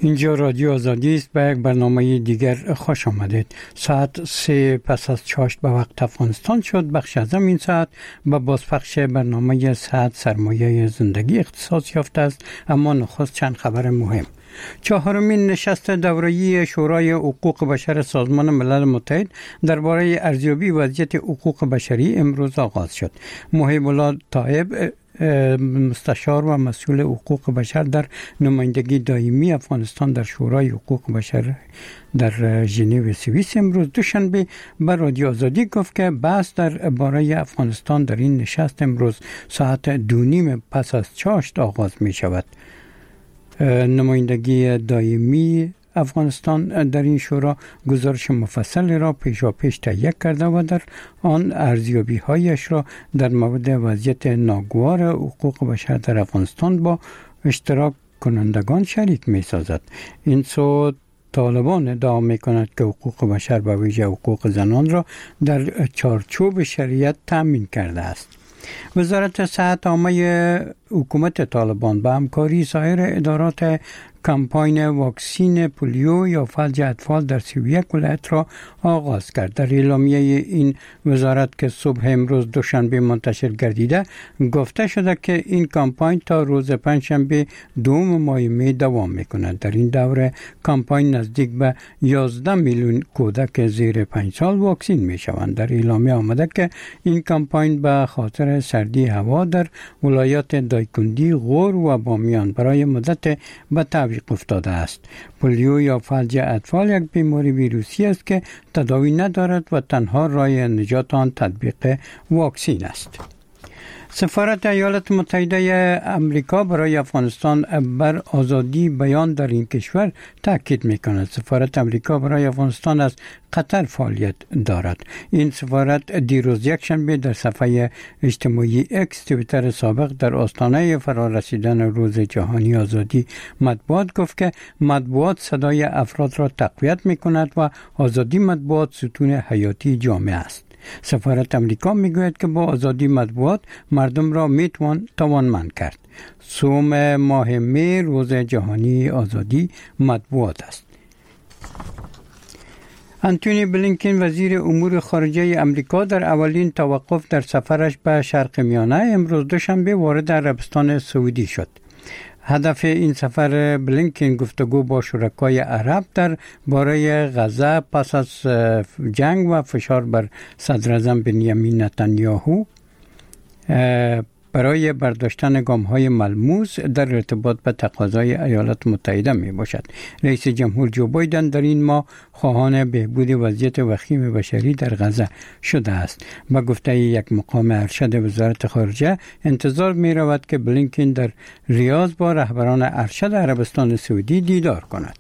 اینجا رادیو آزادی است. به یک برنامه دیگر خوش آمدید. ساعت 3 پس از چاشت به وقت افغانستان شد. بخش از این ساعت به بازپخش برنامه ساعت سرمایه زندگی اختصاص یافته است. اما نخست چند خبر مهم. 4مین نشست دوره‌ای شورای حقوق بشر سازمان ملل متحد درباره ارزیابی وضعیت حقوق بشری امروز آغاز شد. محب الله طایب، مستشار و مسئول حقوق بشر در نمایندگی دائمی افغانستان در شورای حقوق بشر در ژنو سوئیس، امروز دوشنبه به رادیو آزادی گفت که بحث درباره افغانستان در این نشست امروز ساعت 2:30 پس از چاشت آغاز می شود. نمایندگی دائمی افغانستان در این شورا گزارش مفصل را پیشاپیش تهیه کرده و در آن ارزیابی‌هایش را در مورد وضعیت ناگوار حقوق بشر در افغانستان با اشتراک کنندگان شریک می‌سازد. این سو طالبان ادعا می‌کند که حقوق بشر به ویژه حقوق زنان را در چارچوب شریعت تامین کرده است. وزارت صحت عامه حکومت طالبان به همکاری سایر ادارات کمپاین واکسین پولیو یا فلج اطفال در 31 ولایت را آغاز کرد. در اعلامیه این وزارت که صبح امروز دوشنبه منتشر گردیده گفته شده که این کمپاین تا روز پنجشنبه 2 ماه می دوام می‌کند. در این دوره کمپاین نزدیک به 11 میلیون کودک زیر 5 سال واکسین می‌شوند. در اعلامیه آمده که این کمپاین به خاطر سردی هوا در ولایات دایکندی، غور و بامیان برای مدت به تعویق افتاده است. پولیو یا فلج اطفال یک بیماری ویروسی است که تداوی ندارد و تنها راه نجات آن تطبیق واکسین است. سفارت ایالات متحده آمریکا برای افغانستان بر آزادی بیان در این کشور تاکید می‌کند. سفارت آمریکا برای افغانستان از قطر فعالیت دارد. این سفارت دیروز یکشنبه در صفحه اجتماعی اکس توییتر سابق در آستانه فرارسیدن روز جهانی آزادی مطبوعات گفت که مطبوعات صدای افراد را تقویت می‌کند و آزادی مطبوعات ستون حیاتی جامعه است. سفارت امریکا میگوید که با آزادی مطبوعات مردم را میتوان توانمند کرد. 3 ماه می روز جهانی آزادی مطبوعات است. انتونی بلینکن وزیر امور خارجه امریکا در اولین توقف در سفرش به شرق میانه امروز دوشنبه وارد عربستان سعودی شد. هدف این سفر بلینکن گفتگو با شرکای عرب در باره غزه پس از جنگ و فشار بر صدراعظم بنیامین نتانیاهو برای برداشتن گام‌های ملموس در ارتباط به تقاضای ایالات متحده می باشد. رئیس جمهور جو بایدن در این ماه خواهان بهبود وضعیت وخیم بشری در غزه شده است. با گفته یک مقام ارشد وزارت خارجه انتظار می رود که بلینکن در ریاض با رهبران ارشد عربستان سعودی دیدار کند.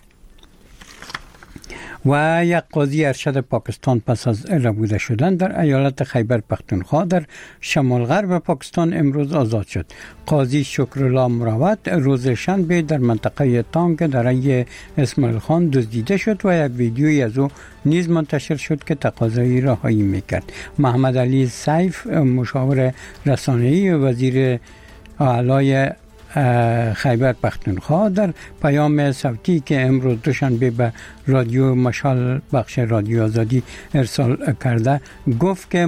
و یک قاضی ارشد پاکستان پس از ربوده شدن در ایالت خیبر پختونخوا در شمال غرب پاکستان امروز آزاد شد. قاضی شکرالله مروت روز شنبه در منطقه تانگ دره اسماعیل خان دزدیده شد و یک ویدیویی از او نیز منتشر شد که تقاضای رهایی میکرد. محمد علی سیف مشاور رسانه‌ای وزیر اعلی خیبر پختونخوا در پیام صوتی که امروز دوشنبه به رادیو مشال بخش رادیو آزادی ارسال کرده گفت که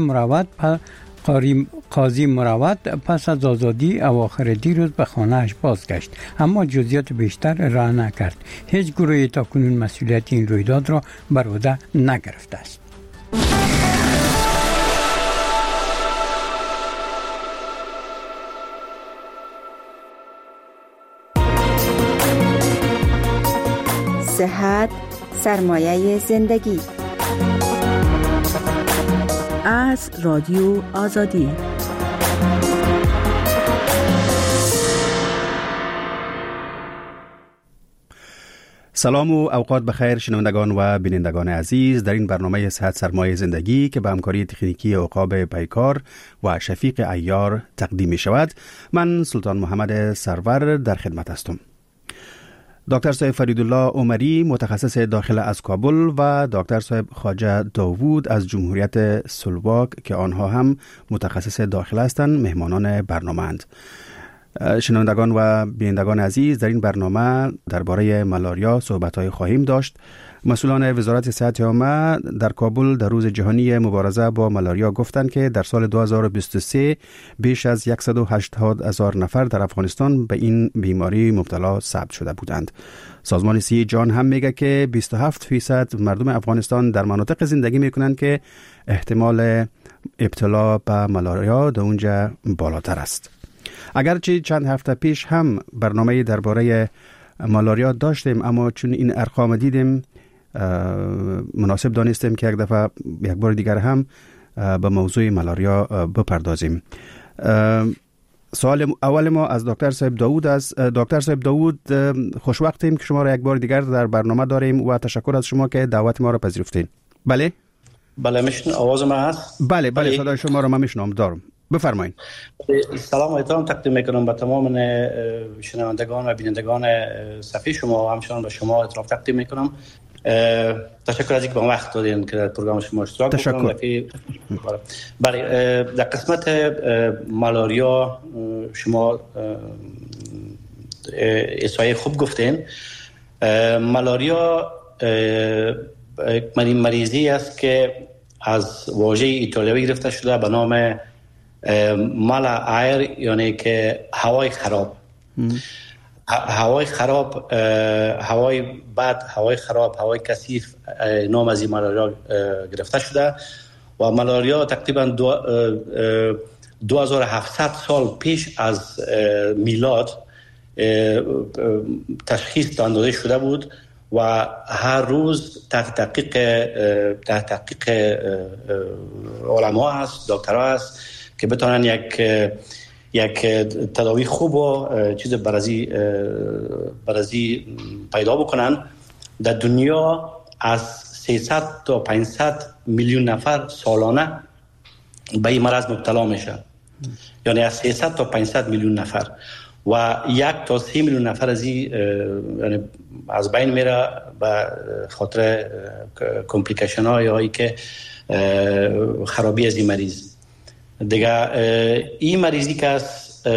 قاضی مروت پس از آزادی اواخر دیروز به خانه‌اش بازگشت، اما جزئیات بیشتر را نکرد. هیچ گروهی تاکنون مسئولیت این رویداد را بر عهده نگرفته است. صحت سرمایه زندگی از رادیو آزادی. سلام و اوقات بخیر شنوندگان و بینندگان عزیز. در این برنامه صحت سرمایه زندگی که به همکاری تکنیکی عقاب پیکار و شفیق عیار تقدیم می شود، من سلطان محمد سرور در خدمت هستم. دکتر صاحب فریدالله عمری متخصص داخل از کابل و دکتر صاحب خواجه داوود از جمهوریت سلواک که آنها هم متخصص داخل هستند مهمانان برنامه اند. شنوندگان و بینندگان عزیز، در این برنامه درباره مالاریا صحبت‌های خواهیم داشت. مسئولان وزارت صحت عامه در کابل در روز جهانی مبارزه با مالاریا گفتند که در سال 2023 بیش از 180,000 نفر در افغانستان به این بیماری مبتلا ثبت شده بودند. سازمان صحت جهان هم میگه که 27% مردم افغانستان در مناطق زندگی میکنند که احتمال ابتلا به مالاریا در اونجا بالاتر است. اگرچه چند هفته پیش هم برنامه درباره مالاریا داشتیم، اما چون این ارقام دیدیم مناسب دانستیم که یک بار دیگر هم به موضوع مالاریا بپردازیم. سوال اول ما از دکتر صاحب داوود است. دکتر صاحب داوود، خوشوقتیم که شما را یک بار دیگر در برنامه داریم و تشکر از شما که دعوت ما را پذیرفتین. بله میشن آواز ما هست؟ بله صدای شما را من میشنوم. دارم، بفرمایید. سلام و احترام تقدیم میکنم به تمام شنوندگان و بینندگان صفحه شما و همچنان به شما احترام تقدیم میکنم. تشکر از اینکه به وقت دادین که در پروگرام شما اشتراک بکنم. بله، در قسمت مالاریا شما احصایه خوب گفتین. مالاریا مریضی است که از واژه ایتالیایی گرفته شده به نام مالا ایر، یعنی که هوای خراب. هوای خراب، هوای بد، هوای خراب، هوای کثیف نام از این مالاریا گرفته شده و مالاریا تقریبا 2700 سال پیش از میلاد تشخیص داده شده بود و هر روز تحت تحقیق علما هست، دکترها هست که بتونن یک تداوی خوب و چیز برازی پیدا بکنن. در دنیا از 300 تا 500 میلیون نفر سالانه به این مرض مبتلا میشه، یعنی از 300 تا 500 میلیون نفر و 1 تا 3 میلیون نفر یعنی از بین میره به خاطر کمپلیکیشن هایی که خرابی از این مریض. دیگه این مریضی که است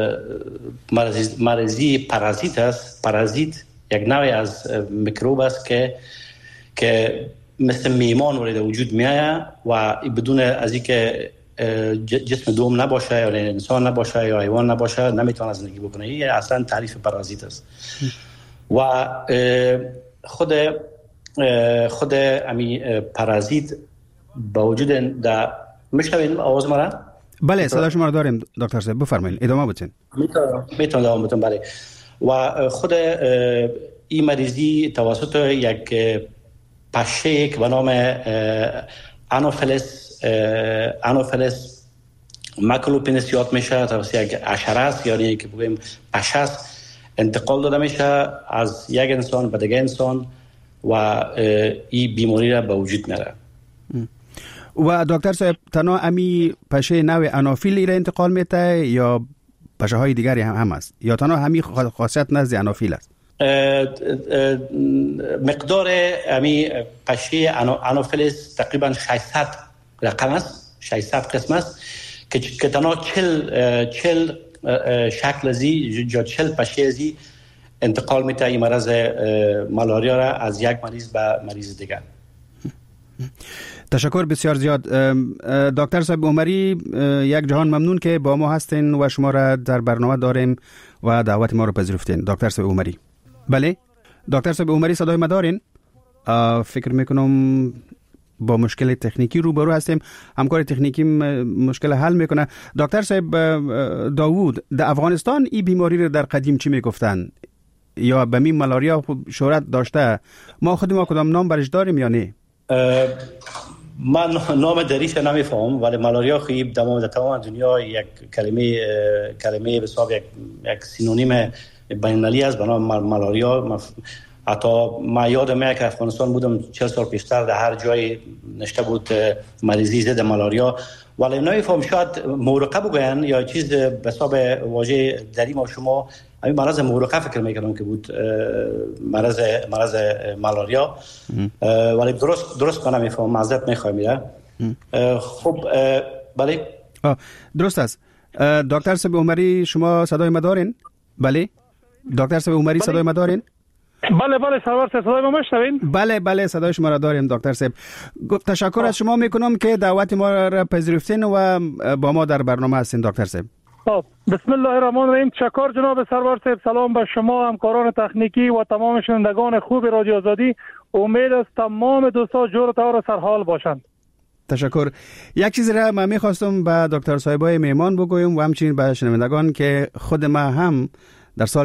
مریضی پارازیت است. پارازیت یک نوعی از میکروب است که مثل میمان وارد وجود میآید و بدون از اینکه جسم دوم نباشه یا انسان نباشه یا حیوان نباشه نمیتونه زندگی بکنه. این اصلا تعریف پارازیت است. و خود امی پارازیت با وجود در میشنوین آواز ما را؟ بله، صدا شما را داریم دکتر صاحب، بفرمایید، ادامه بدین. میتونم ادامه بدم. بله. و خود این مریضی توسط یک پشه که به نام آنوفیلس ماکولوپینس یاد میشه، توسط یک حشره است، یعنی که بگوییم پشه است، انتقال داده میشه از یک انسان به دیگه انسان و این بیماری را به وجود میاره. و دکتر صاحب، تنها امی پشه نوع آنوفیل را انتقال میده یا پشه های دیگری هم هست، یا تنها همین خاصیت نزد آنوفیل است؟ مقدار امی پشه آنوفیلس تقریبا 600 رقم است، 600 قسم است که تنها 40 شکل زی یا 40 پشه زی انتقال میده این مرض مالاریا را از یک مریض به مریض دیگر. تشکر بسیار زیاد. دکتر صاحب عمری، یک جهان ممنون که با ما هستین و شما را در برنامه داریم و دعوت ما رو پذیرفتین. دکتر صاحب عمری. بله دکتر صاحب عمری، صدای ما دارین؟ فکر میکنم با مشکل تکنیکی روبرو هستیم. همکار تکنیکی مشکل حل میکنه. دکتر صاحب داوود، در افغانستان این بیماری رو در قدیم چی میگفتن؟ یا به می مالاریا شهرت داشته؟ ما کدام نام برش داریم یا نه؟ من نام دریش نمیفهم، ولی مالاریا خیلی در تمام دنیا یک کلمه بسیار یک سینونیم بین‌المللی است به نام مالاریا. حتی ما یادم میاد که افغانستان بودم 40 سال پیشتر، در هر جای نشته بود مریضی ضد مالاریا، ولی نمیفهم شاید مورقه بگوین یا چیز به حساب واژه دری ما شما همین مرض مورقه فکر میکنم که بود مرض مالاریا، ولی درست من نمیفهم، معذرت میخوام. خب بله درست است. دکتر صاحب عمری شما صدای ما دارین؟ بله دکتر صاحب عمری صدای ما دارین؟ بله سرور صاحب صدای ما میشنوین؟ بله صدای شما را داریم دکتر صاحب. تشکر از شما میکنم که دعوت ما را پذیرفتین و با ما در برنامه هستین دکتر صاحب. بسم الله الرحمن الرحیم. تشکر جناب سرور صاحب. سلام به شما، همکاران تکنیکی و تمام شنوندگان خوب رادیو آزادی. امید است تمام دوستان جور و طور سرحال باشند. تشکر. یک چیزی را من میخواستم به دکتر صاحبای میمان بگویم و همچنین به شنوندگان که خود ما هم در سال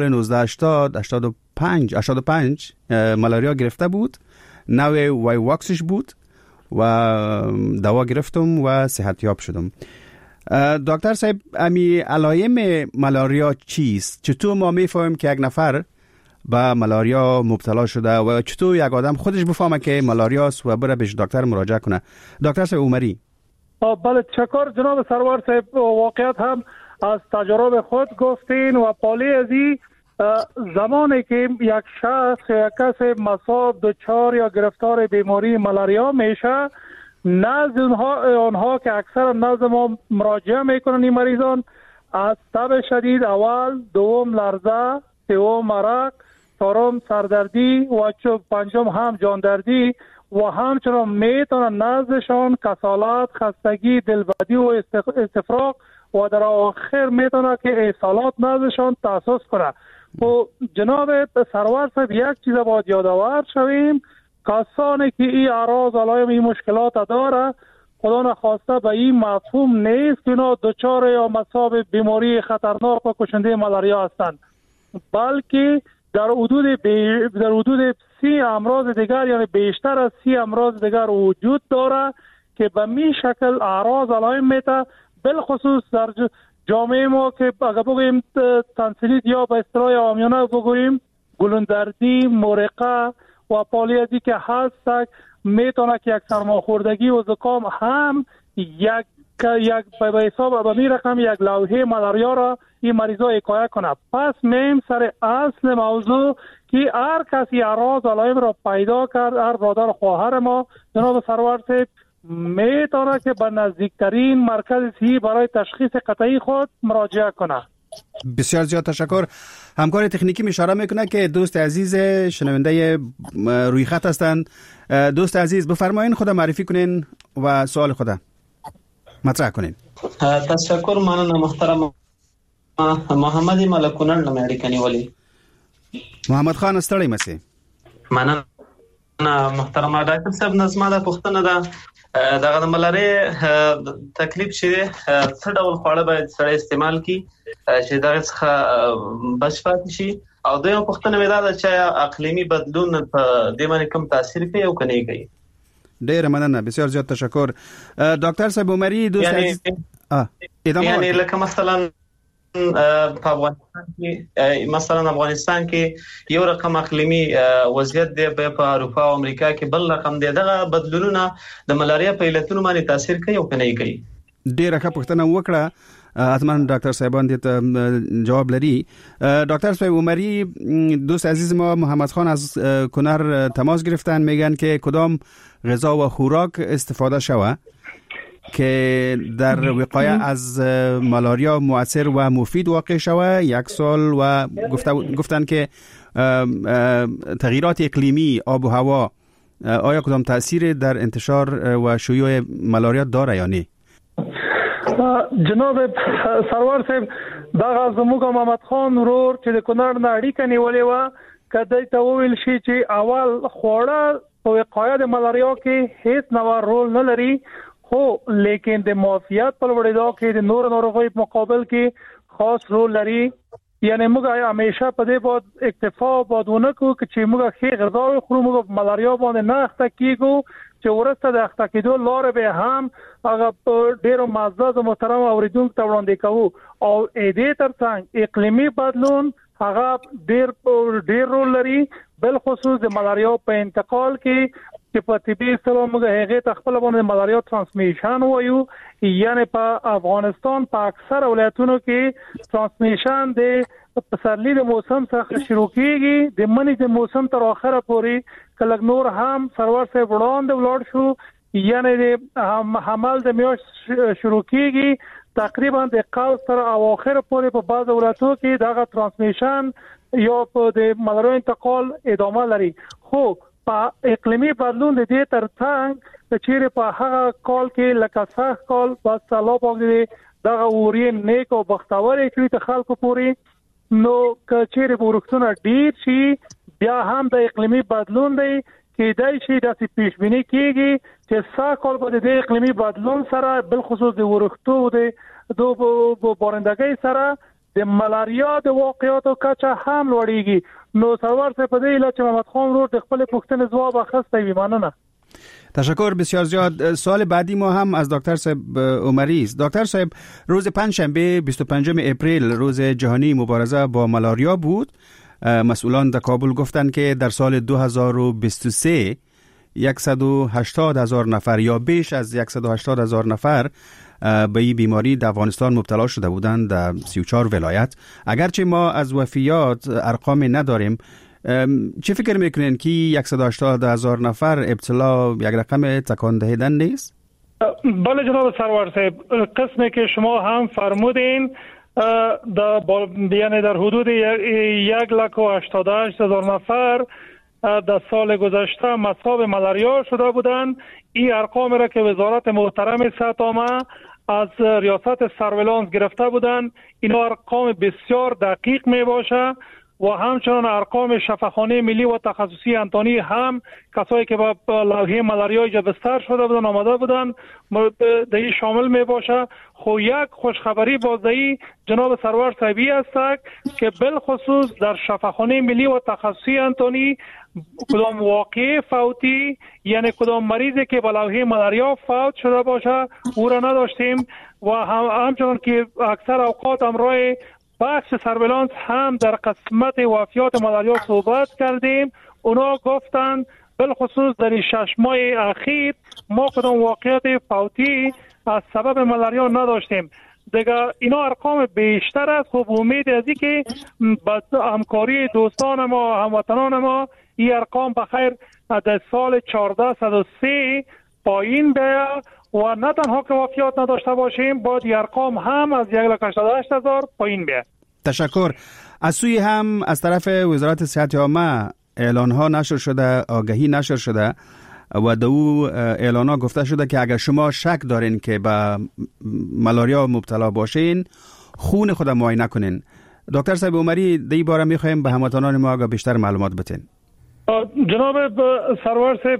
1985 ملاریا گرفته بود، نوع وایواکسش بود و دوا گرفتم و صحتیاب شدم. دکتر صاحب امی علائم ملاریا چیست؟ چطور ما میفهمیم که یک نفر به ملاریا مبتلا شده و چطور یک آدم خودش بفهمه که ملاریا است و بره پیش دکتر مراجعه کنه؟ دکتر صاحب عمری. بله تشکر جناب سرور صاحب. واقعیت هم از تجربه خود گفتین و پالی ازی زمانی که یک شخص یک کس مصاب دچار یا گرفتار بیماری ملاریا میشه، نزد آنها که اکثر نزد ما مراجعه میکنن این مریضان، از تب شدید اول، دوم لرزه، سوم عرق، چهارم سردردی و پنجم هم جاندردی و همچنان میتونن نزدشان کسالت، خستگی، دلبدی و استفراغ و در آخر میتونه که احسالات نزدشان تحسس کنه. و جناب سرور صاحب یک چیز باید یادآور شویم، کسانی که این اعراض علائم این مشکلات داره خدا نخواسته به این مفهوم نیست که اینا دچار یا مصاب بیماری خطرناک و کشنده ملاریا هستند، بلکه در حدود 30 امراض دیگر یعنی بیشتر از 30 امراض دیگر وجود داره که به می شکل اعراض علائم میته، بالخصوص در جامعه ما که اگر بگوییم تنسیلیت یا به اصطلاح عامیانه بگوییم گلوندردی، مرقه و پالیزی که هست میتونه که یک سرماخوردگی و زکام هم یک به حساب به می رقم یک لوحه ملاریا را این مریضا حکایت کنه. پس میم سر اصل موضوع که هر کسی اعراض علائم را پیدا کرد، هر برادر خواهر ما جناب سرور صاحب میتونه که به نزدیکترین مرکز صحی برای تشخیص قطعی خود مراجعه کنه. بسیار زیاد تشکر. همکار تکنیکی اشاره میکنه که دوست عزیز شنونده روی خط هستند. دوست عزیز بفرمایین خود معرفی کنین و سوال خود مطرح کنین. تشکر. من محترم محمد ملکونن امریکایی ولی محمد خان استړی مسی. من محترم ډاکټر صاحب نظم ده پښتنه ده دغه ملاري تکلیف چې څه ډول خواړه باید سره استعمال کی چې دا څخه بشپات شي او دوی پښتنه ودا ده چې اقلیمی بدلون په دې باندې کوم تاثیر کوي او کني کوي. ډیر مننه. بسیار زیات تشکر. دکتر صاحب عمری دوست عزیز یعنی لکه مثلا په افغانستان کې یو رقم اقلیمی وضعیت دی، په اروپا او امریکا کې بل رقم دی. دغه بدلونونه د ملاریا په علتونو باندې تاثیر کوي او کني کوي. ډیره ښه پوښتنه وکړه. حتما دکتر صاحبان دې جواب لري. دکتر صاحب عمری دوست عزیز ما محمد خان از کنر تماس گرفتن، میگن که کدام غذا و خوراک استفاده شوه که در وقایه از ملاریا مؤثر و مفید واقع شوه. 1 سال و گفتن که تغییرات اقلیمی، آب و هوا آیا کدام تأثیر در انتشار و شیوع ملاریا داره یا نه؟ جناب سرور صاحب دا زموږ محمد خان ورور چې د کونړ نه اړیکه نیولې و کدی ته ویل شي چې اول خوړه په وقایه د ملاریا کې هیڅ نوع رول نه لري، خو لیکن د معافیت په وړاندې کې د نور ناروغیو په مقابل کې خاص رول لري. یعنی موږ همیشه په دې باندې اکتفا باندې کو چې موږ ښه غذا خورو، موږ ملاریا باندې نه اخته کیږو چې ورسته د اخته کېدو لار به هم هغه ډیرو معزز محترم اوریدونکو ته وړاندې کوو. او دې ترڅنګ اقلیمی بدلون هغه ډیر رول لري، بل خصوص د ملاریا په انتقال کې چې په طبي اصطلاح موږ هغه تخپل باندې ملاریا ترانسمیشن وایو. یعنی په افغانستان په اکثر ولایتونو کې ترانسمیشن د پسرلی د موسم څخه شروع کیږي د منی د موسم تر اخره پورې کله نور هم سرور صاحب وړاندې ولاړ شو. یعنی حمل د میاشت شروع کیږي تقریبا د قوس تر اواخر پورې په بعض ولایتونو کې دغه ترانسمیشن یا په د ملاریا انتقال ادامه لري. خو په اقلیمي بدلون د دې ترڅنګ چې په هغه کال کې لکه سخت کال په سالو باندې دغه اورین نیک او بختور کړي ته خلکو پوري نو کچېره ورښتونه ډیر شي بیا هم د اقلیمي بدلون دی کې دای شي د پیشبینی کیږي چې سخت کال په د اقلیمي بدلون سره بل خصوص د ورښتو د بارندګۍ سره د ملاریا د واقعاتو کچه هم لوړیږي. نو سرور څه په دې اله چې محمد خان رو د خپل پوښتنې ځواب اخیسته وي. ممنونه. تشکر بسیار زیاد. سوال بعدی ما هم از دکتر صاحب عمری است. دکتر صاحب روز پنجشنبه 25 اپریل روز جهانی مبارزه با ملاریا بود. مسئولان در کابل گفتند که در سال 2023 180,000 نفر یا بیش از 180,000 نفر به این بیماری در افغانستان مبتلا شده بودند در 34 ولایت. اگرچه ما از وفیات ارقام نداریم، چه فکر میکنین که 180,000 نفر ابتلا یک رقم تکان دهنده نیست؟ بله جناب سرور صاحب، قسمی که شما هم فرمودین یعنی در حدود 188,000 نفر در سال گذشته مصاب ملاریا شده بودند. این ارقام را که وزارت محترم صحت عامه از ریاست سرویلانس گرفته بودند، این ارقام بسیار دقیق می باشه و همچنان ارقام شفاخانه ملی و تخصصی انتانی هم کسایی که با لوحه ملاریا بستر شده بودن آمده بودن در این شامل می باشه. خو یک خوشخبری بازدهی جناب سرور صاحبی است که بالخصوص در شفاخانه ملی و تخصصی انتانی کدام واقع فوتی یعنی کدام مریضی که با لوحه ملاریا فوت شده باشه او را نداشتیم و همچنان که اکثر اوقات همراه بخش سرویلانس هم در قسمت وفیات ملاریا صحبت کردیم. اونا گفتند بالخصوص در 6 ماه اخیر ما کدام واقعیت فوتی از سبب ملاریا نداشتیم. دیگه اینا ارقام بیشتر است. خب امید از این که با همکاری دوستان ما هموطنان ما این ارقام بخیر در سال 1403 پایین بیاد و نه تنها که وفیات نداشته باشیم باید ارقام هم از 188,000 پایین بیاد. تشکر. از سوی هم از طرف وزارت صحت عامه اعلان ها نشر شده، آگهی نشر شده و در او اعلان ها گفته شده که اگر شما شک دارین که به ملاریا مبتلا باشین خون خود معاینه کنین. دکتر صاحب عمری در این باره میخوایم به هموطنان ما بیشتر معلومات بتین. جناب سرور صاحب،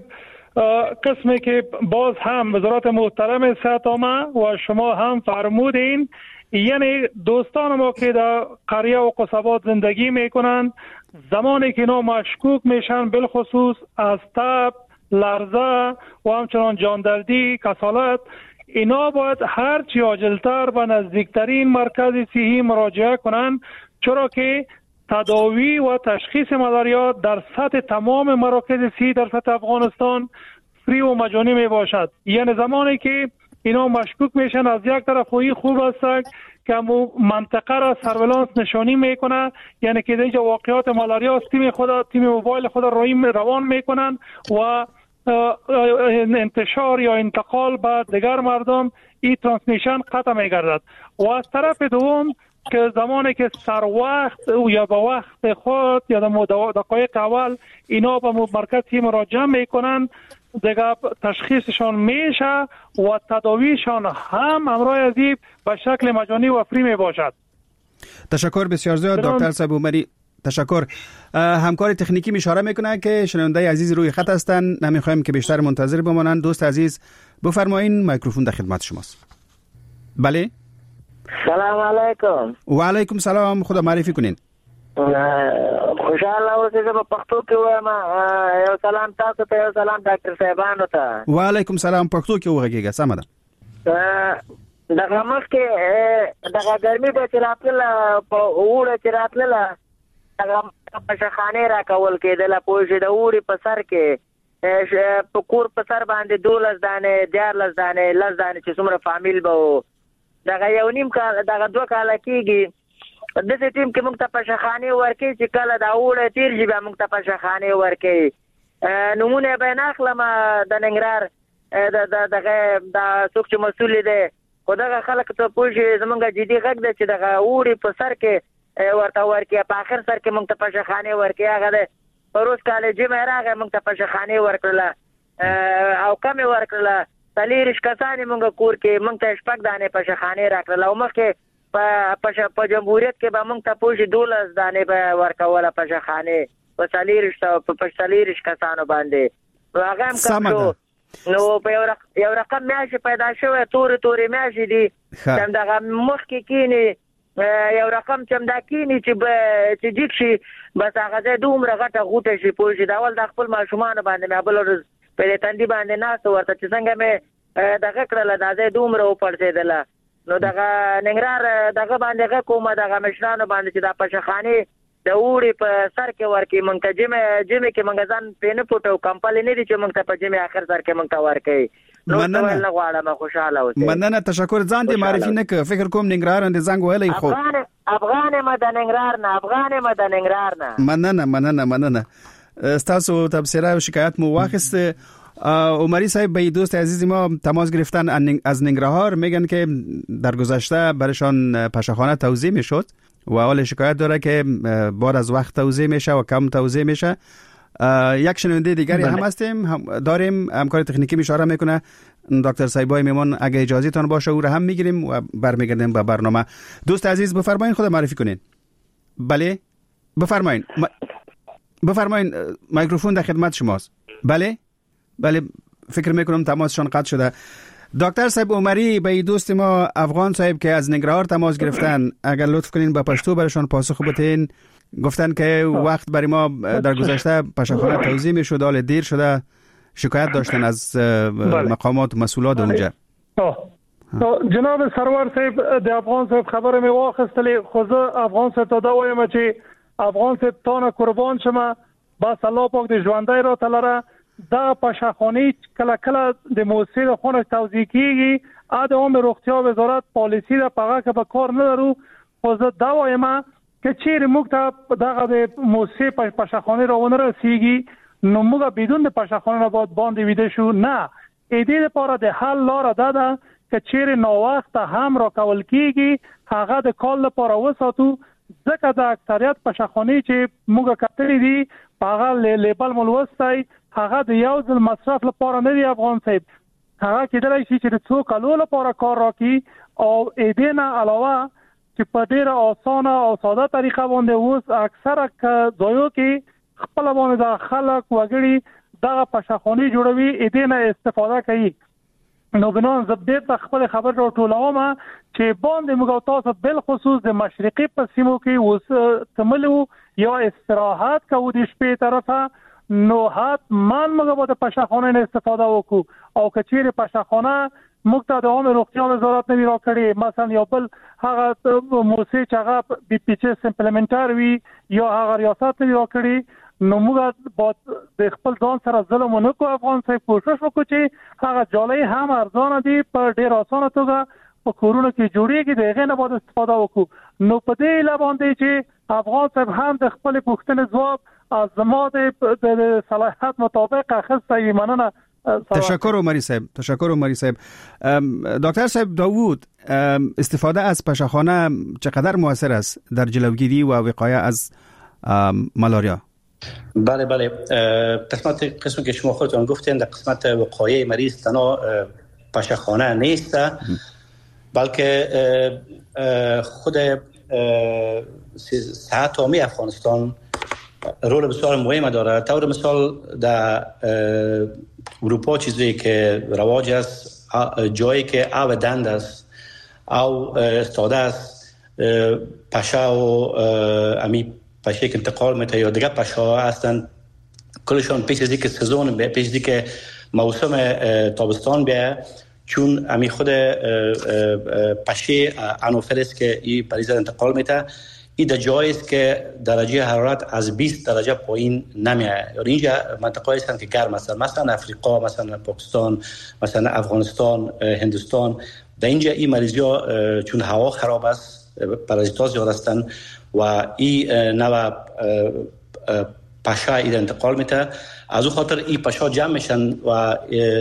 قسمی که باز هم وزارت محترم صحت عامه و شما هم فرمودین، یعنی دوستان ما که در قریه و قصبات زندگی میکنند زمانی که اینا مشکوک میشن بالخصوص از تب، لرزه و همچنان جاندردی، کسالت، اینا باید هرچی عاجلتر به نزدیکترین مرکز صحی مراجعه کنند، چرا که تداوی و تشخیص ملاریا در سطح تمام مراکز صحی در سطح افغانستان فری و مجانی می باشد. یعنی زمانی که اینا مشکوک میشن از یک طرف خوب است که منطقه را سرویلانس نشانی میکنه، یعنی که اینجا واقعات ملاریا است، تیم موبایل خود روان میکنن و انتشار یا انتقال به دیگر مردم این ترانسمیشن قطع میگردد. و از طرف دوم که زمانی که سر وقت یا به وقت خود یا در دقایق اول اینا به مرکزی مراجعه میکنن، دیگه تشخیصشان میشه و تداویشان هم همراه از این به شکل مجانی و فری می باشد. تشکر بسیار زیاد دکتر صاحب عمری. تشکر. همکار تکنیکی اشاره میکنه که شنونده عزیز روی خط هستن، نمیخوایم که بیشتر منتظر بمانند. دوست عزیز بفرمایین، میکروفون در خدمت شماست. بله. سلام علیکم. و علیکم سلام. خدا معرفی کنین. خوشاله اوسئ. په پښتو کې وایم. یو سلام تاسو ته، یو سلام ډاکټر صاحبانو ته. و علیکم سلام. پښتو کې وغږیږه. سمه ده. دغه مخکې دغه ګرمي به چې راتله په اوړه چې راتله دغه پشخانې راکول کېدله، پوه شئ، د اوړي په سر کې په کور په سر باندې 12 دانې 14 دانې 10 دانې چې څومره فامیل به و، دغه یو نیم کال دغه 2 کاله کېږي د دې ټیم کې موږ ته پشخانې ورکوي چې کله دا اوړه تیر شي بیا موږ ته پشخانې ورکوي. نمونه به نه اخلم د ننګرهار د څوک چې مسؤل دي خدای خلک ته پوښي زمونږ جدي غږ ده چې دغه وړي په سر کې ورته ورکې په اخر سر کې مونږ ته پښخانه ورکې هغه ده پروس کالج مې راغی مونږ ته پښخانه ورکړه او کم ورکړه تلیرش کسانې مونږ کور کې مونږ ته شپږ دانې پښخانه راکړه او مخکې په جمهوریت کې به مونږ ته پوښي 12 دانې به ورکوله پښخانه په تلیرش په تلیرش کسانو باندې هغه هم کړو نو په یو رقم میاشي پیدا شوه توري میاشي دي چې دغه مخ کې کینی یو رقم چې دا کینی چې جګ شي بس هغه دومره غټه غوټه شي پوه دا ول د خپل ماشومان باندې مې بل ورځ په تندې باندې ناس ورته چې څنګه مې دغه کړل دا دومره وپړسېدله نو دغه ننګرهار دغه باندې کومه دغه مشرانو باندې چې د پښخانه د وړي په سر کې ورکی مونږ ته جمع کې مونږ ځان پینې پټو کمپل نه دي چې مونږ ته په جمع اخر سر کې مونږ ته ورکی نو ټول غواړم خوشاله اوسئ مننه تشکر ځان دې معرفي نه ک فکر کوم ننګرهار اند زنګ ویلې خو افغان مد ننګرهار نه مننه تاسو تبصره و شکایت مو واخست عمری صاحب به دوست عزیز ما تماس گرفتن از ننگرهار میگن که در گذشته برشان پشخانه توزیع میشد و اول شکایت داره که بعد از وقت توزیع میشه و کم توزیع میشه. یک شنونده دیگری هم هستیم داریم همکار تکنیکی اشاره میکنه دکتر سایبای میمون اگه اجازه تان باشه او را هم میگیریم و برمیگردیم به برنامه. دوست عزیز بفرمایین خود معرفی کنین. بله بفرمایین میکروفون در خدمت شماست. بله فکر میکنم تماسشان قطع شده. دکتر صاحب عمری به دوست ما افغان صاحب که از ننگرهار تماس گرفتن اگر لطف کنین با پشتو برشان پاسخ بدین. گفتن که وقت برای ما در گذشته پشخانه توزیع میشد حال دیر شده شکایت داشتن از مقامات مسئولات اونجا. جناب سرور صاحب د افغان صاحب خبره می واخستلی خو زه افغان صاحب ته دا وایم چې افغان صاحب تانه قربان شمه بس الله پاک د ژوندۍ را تلره دا پشخانه کله کله د موسسې خونه توزیع کیږي ا د عمر روغتیا وزارت پالیسی دا پغه که به کار نه درو خو زه دا وایم که چیرې موږ ته دغه د موسسې پشخانه راونه رسیږي نو موږ بدون د پشخانه نه باید باندې ویده شو نه دې لپاره د حل لاره ده که چیرې ناوخته هم راکول کیږي هغه د کال لپاره وساتو ځکه د اکثریت پشخانه چې موږ کتلې دي هغه لیبل ملوستای هغه د یو ځل مصرف لپاره نه دی افغان صاحب هغه کېدلای شي چې د څو کالو لپاره کار راکړي او دې نه علاوه چې په ډیره اسانه او ساده طریقه باندې اوس اکثره ځایو کې خپل باندې د خلک وګړي دغه پشخانه جوړوي دې نه استفاده کوي نو بنان زبدیر ته خپل خبر را ټولوم چې باندې موږ تاسو بل خصوص د مشرقي په سیمو کې اوس تملو یا استراحت کوو د شپې طرفه نو حتما موږ به د پشخانه نه استفاده وکړو او کچېره پشخانه موږ ته د عامه روغتیا وزارت نه راکړي مثلا یو بل هغه موسسه چې هغه بي پی ایچ اس امپلیمنټر وي یا هغه ریاست نه راکړي نو موږ د خپل ځان سره ظلم نه کوو افغان صاحب کوشش وکړو چې هغه جالۍ هم ارزانه دي په ډیر اسانه توګه په کورونو کې جوړیږي دغه نه باید استفاده وکړو نو په دې لابندې چې افغان صاحب هم د خپل پوښتنې ځواب از زما د صلاحیت مطابق اخیسته مننه. تشکر عمری صاحب. دکتر صاحب داوود استفاده از پشخانه چقدر موثر است در جلوگیری و وقایه از مالاریا؟ بله قسمت که شما خودتون گفتین در قسمت وقایه مریض تنها پشخانه نیست بلکه خود صحت عامه افغانستان رول بسیار مهم داره. طور مثال در اروپا چیزی که رواج است جایی که آب دند است او استاده است پشه و امی پشه که انتقال میته یا دیگه پشه ها هستن کلشان پیش از که سزون بیه پیش از که موسم تابستان بیه چون امی خود پشه انوفیلس که این پریزه انتقال میته این در جایی است که درجه حرارت از 20 درجه پایین نمیاد. یعنی اینجا منطقه‌ای هستند که گرم هستند مثلا افریقا مثلا پاکستان مثلا افغانستان هندوستان در اینجا این مریضی‌ها چون هوا خراب است پارازیت‌ها زیاد هستند و این نوع پاشا ایران انتقال میده. از اون خاطر این پاشا جمع میشن و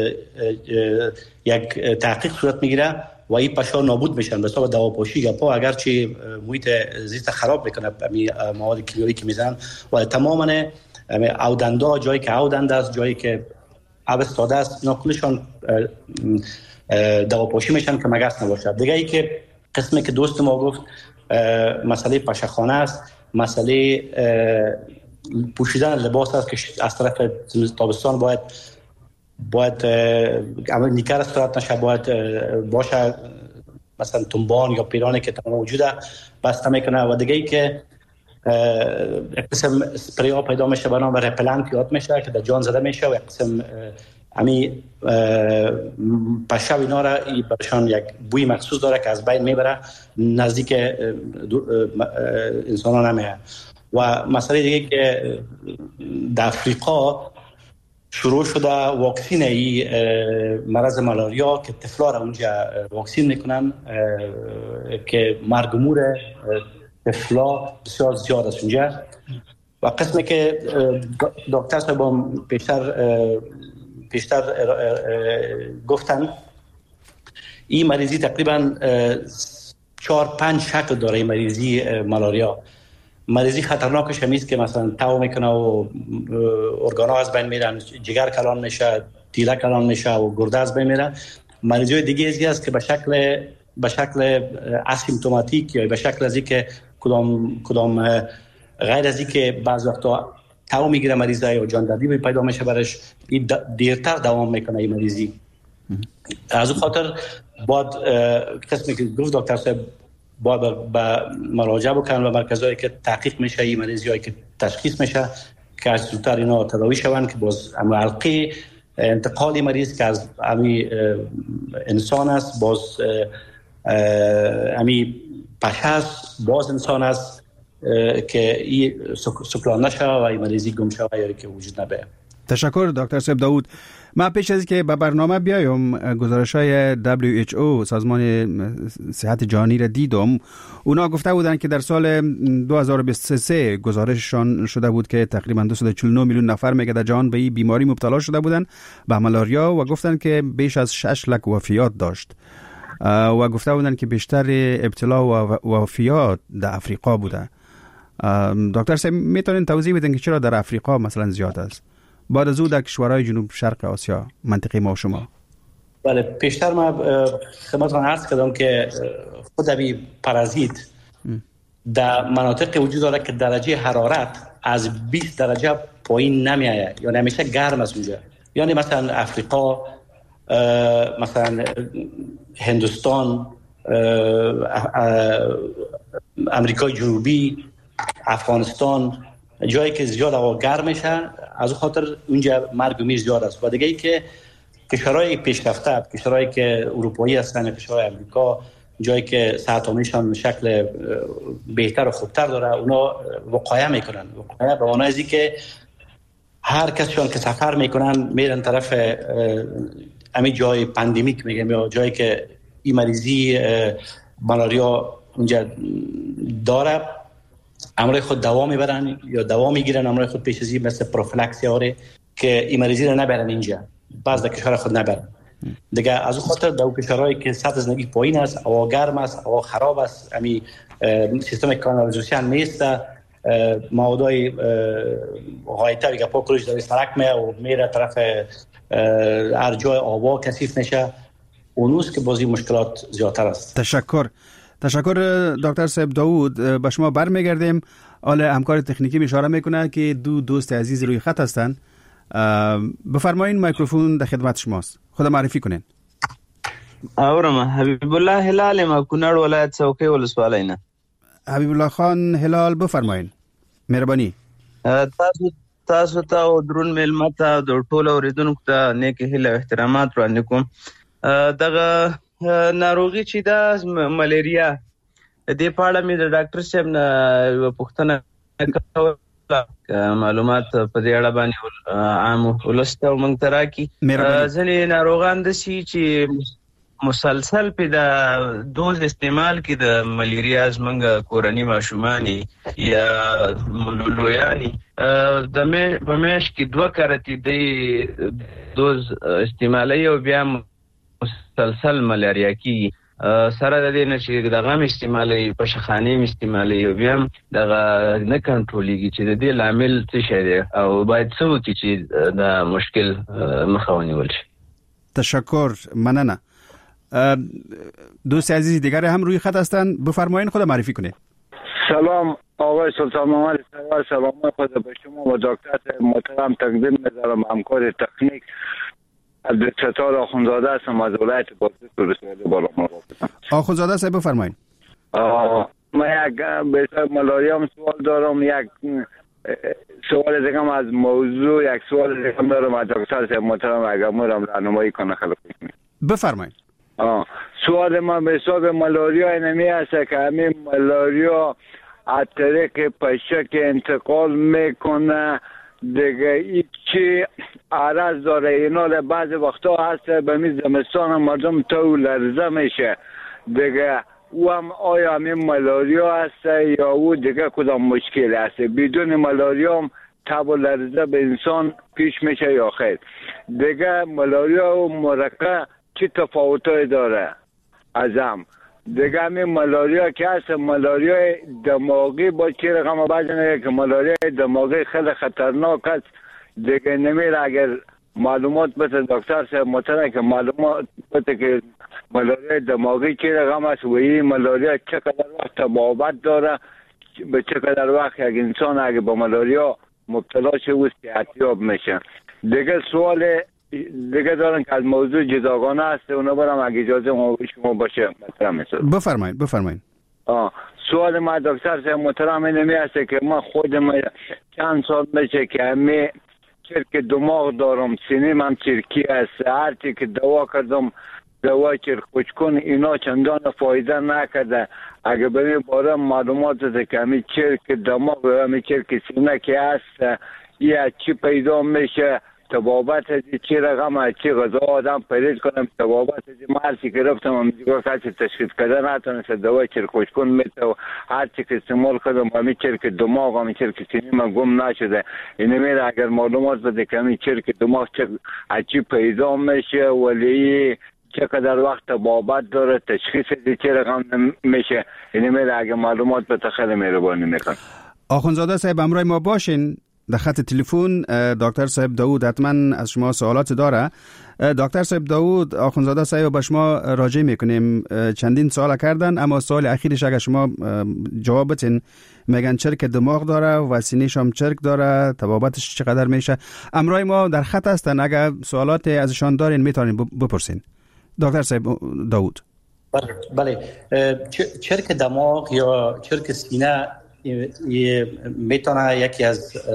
یک تحقیق صورت میگیره و این پاشا نابود میشن به حساب دواپاشی گپا، اگرچه محیط زیست خراب میکنه مواد کیمیایی که میزنن و تماما اودندا، جایی که اودند است، جایی که آب استاده است، اینا کلشان دواپاشی میشن که مگس نباشه. دیگه ای که قسمی که دوست ما گفت مسئله پاشخانه است، مسئله پوشیدن لباس است که از طرف تابستان باید نیکر استراحت نشه، باید باشه مثلا تنبان یا پیرانی که تمام وجوده بسته میکنه. و دیگه ای که یک قسم اسپری ها پیدا میشه به نام رپلنت یاد میشه که در جان زده میشه و یک قسم امی پشو اینا را برشان یک بوی مخصوص داره که از بین میبره، نزدیک انسان ها نمیه. و مسئله دیگه که در افریقا شروع شده واکسین ای مرض مالاریا که طفلا را اونجا واکسین میکنن که مرگ و مور طفلا بسیار زیاد است اونجا. و قسمی که دکتر صاحب پیشتر گفتن این مریضی تقریبا 4-5 شکل داره. این مریضی مالاریا مریضی خطرناکش همیست که مثلا تاو میکنه و ارگانا از بین میرن، جگر کلان میشه، تیره کلان میشه و گرده از بین میره. مریضی دیگه ازی است که به شکل اسیمپتوماتیک یا به شکل ازی که کدام غیر ازی که بعض وقتا تاو میگیره مریضه یا جاندهی پیدا میشه برش، این دیرتر دوام میکنه این مریضی. از اون خاطر باید قسمی که گفت دکتر صاحب باید به مراجعه بکنن و مرکزهایی که تحقیق میشه این مریضی هایی که تشخیص میشه که از زودتر اینا تداوی شوند که باز حلقه انتقالی مریض که از امی انسان است باز امی پشه است باز انسان است که این سکران نشه و این مریضی گم شوه یا که وجود نبه. تشکر دکتر صاحب داود. ما پیش از که به برنامه بیایم گزارش‌های WHO سازمان صحت جهانی را دیدم. اونا گفته بودند که در سال 2023 گزارششان شده بود که تقریبا 249 میلیون نفر میگه در جهان به این بیماری مبتلا شده بودند به مالاریا و گفتند که بیش از 6 لک وفیات داشت و گفته بودند که بیشتر ابتلا و وفیات در افریقا بوده. دکتر صاحب میتونین توضیح بدین که چرا در افریقا مثلا زیاد است بعد از او در کشورهای جنوب شرق آسیا منطقه ما و شما؟ بله، پیشتر ما خدمتتون عرض کردم که خود این پارازیت در مناطق وجود داره که درجه حرارت از 20 درجه پایین نمیایه، یعنی همیشه گرم است اونجا. یعنی مثلا افریقا، مثلا هندوستان، امریکای جنوبی، افغانستان، جایی که زیاد هوا گرم میشه از اون خاطر اونجا مرگ و میر زیاد است. و دیگه ای که کشورهای پیشرفته، کشورهایی که اروپایی هستن، کشورهای امریکا، جایی که سرطانیشان شکل بهتر و خوبتر داره، اونا وقایع میکنن. وقایع به معنی ازی که هر کسشون که سفر میکنن میرن طرف همین جای پاندمیک میگم یا جایی که این مریضی مالاریا اونجا داره، امروی خود دوا میبرن یا دوا میگیرن امروی خود پیش ازی مثل پروفیلاکسی آره که این مریضی رو نبرن اینجا، بعض در کشور خود نبرن دیگه. از اون خاطر در کشورهایی که سطح زندگی پایین است، هوا گرم است، هوا خراب است، همین سیستم کانالیزاسیون نیست، موادای غایطه دیگه پاکش در سرک میره طرف هر جای آوا کثیف میشه، اونوس که بازی مشکلات زیادتر است. تشکر دکتر صاحب داود. به شما برمیگردیم. حالا همکار تکنیکی اشاره میکنه که دو دوست عزیز روی خط هستن. بفرمایید میکروفون در خدمت شماست. خود معرفی کنین. اورم حبیب الله هلال ما کنړ ولایت څوکۍ ولسوالۍ نه. حبیب الله خان هلال بفرمایید. مهرباني. تاسو ته او درون ملمت د ټولو اوریدونکو ته نیک هیله او احترامات وړاندې کوم. دغه ناروغي چې دا ملیریا د پاړه مې د ډاکټر صاحب نه پوښتنه کوله، معلومات په دې اړه باندې عام ولسته او موږ ته راکړي. ځینې ناروغان داسې چې مسلسل په د دوز استعمال کې د ملیریا زمنګ کورنی ماشومانی یا لویانی د په میش کې 2 کرتی د دوز استعمالي او بیا مسلسل ملیریا کې سره د دې نشي د غم استعمالي په شخاني استعمالي او بیا د نه کنټرولېږي چې د دې لامل څه شي دی او باید څه وکړي چې د مشکل مخه ونیول شي. تشکر، مننه. دوست عزیز دیگر هم روی خط هستند، بفرمایید خود معرفی کنید. سلام آقای سلطان محمد سروار، سلام خود به شما و دکتر محترم تقدیم می‌دارم. همکار تکنیک عبدالستار آخوندزاده هستم از ولایت بازی بالا مرافقم. آخوندزاده صاحب بفرمایید. من یک به ملاریام سوال دارم، یک سوال دیگه از موضوع، یک سوال دیگه دارم از دکتر صاحب محترم اگر میرم راهنمایی کنه خیلی خوب. بفرمایید. سوال من به حساب ملاریا اینمی است که همین ملاریا از طریق پشک انتقال میکنه دیگه، این چی عرض داره؟ اینا بعض وقتا هست به می زمستان مردم تو لرزه میشه دیگه، او هم آیا همین ملاریا هست یا او دیگه کدام مشکل هست؟ بدون ملاریا هم تب و لرزه به انسان پیش میشه یا خیر؟ دیگه ملاریا و مرقه چی تفاوتایی داره از هم؟ دیگه همین ملاریا که هست ملاریا دماغی با چی رقم بعضی میگه که ملاریا دماغی خیلی خطرناک است دیگه، نمیره اگر معلومات بده دکتر صاحب محترم که معلومات بده که ملاریا دماغی چی رقم است و این ملاریا چقدر وقت تبابت داره، به چقدر وقت یک انسان اگر با ملاریا مبتلا شه و صحتیاب میشه. دیگه سوال دیگه دارن که از موضوع جداگانه است، اونا برام اگه اجازه شما باشه بفرمایید. سوال ما دکتر صاحب محترم اینمی است که من خودم چند سال میشه که همه چرک دماغ دارم، سینه من چرکی است، هرچی که دوا کردم دوا چرک کن اینا چندان فایده نکرده. اگه به این باره معلومات ده که همه چرک دماغ و همه چرک سینه که است یه چی پیدا میشه، تبابت هزی چی رقم از چی غذا آدم پرید کنم، تبابت هزی ما هرچی که رفتم هم دیگه کسی تشخیص کرده نتونست دوای چرک کن میته و هرچی که استعمال کردم همین چرک دماغ همین چرک سینی من گم نشده. اینه میره اگر معلومات بده که همین چرک دماغ از چی پیدا میشه ولی چقدر وقت تبابت داره، تشخیص هزی چی رقم میشه، اینه میره اگر معلومات بده خیلی مهربانی میکن. آخوندزاده صاحب همراه ما باشین در خط تلفن. دکتر صاحب داوود حتما از شما سوالات داره. دکتر صاحب داوود، آخوندزاده صاحب با شما راجع میکنیم، چندین سوال کردن اما سوال اخیرش اگر شما جواب بدین، میگن چرک دماغ داره و سینه‌ش هم چرک داره، تبابتش چقدر میشه. همراه ما در خط هستن، اگر سوالات ازشان دارین میتونین بپرسین. دکتر صاحب داوود. بله، چرک دماغ یا چرک سینه میتونه یکی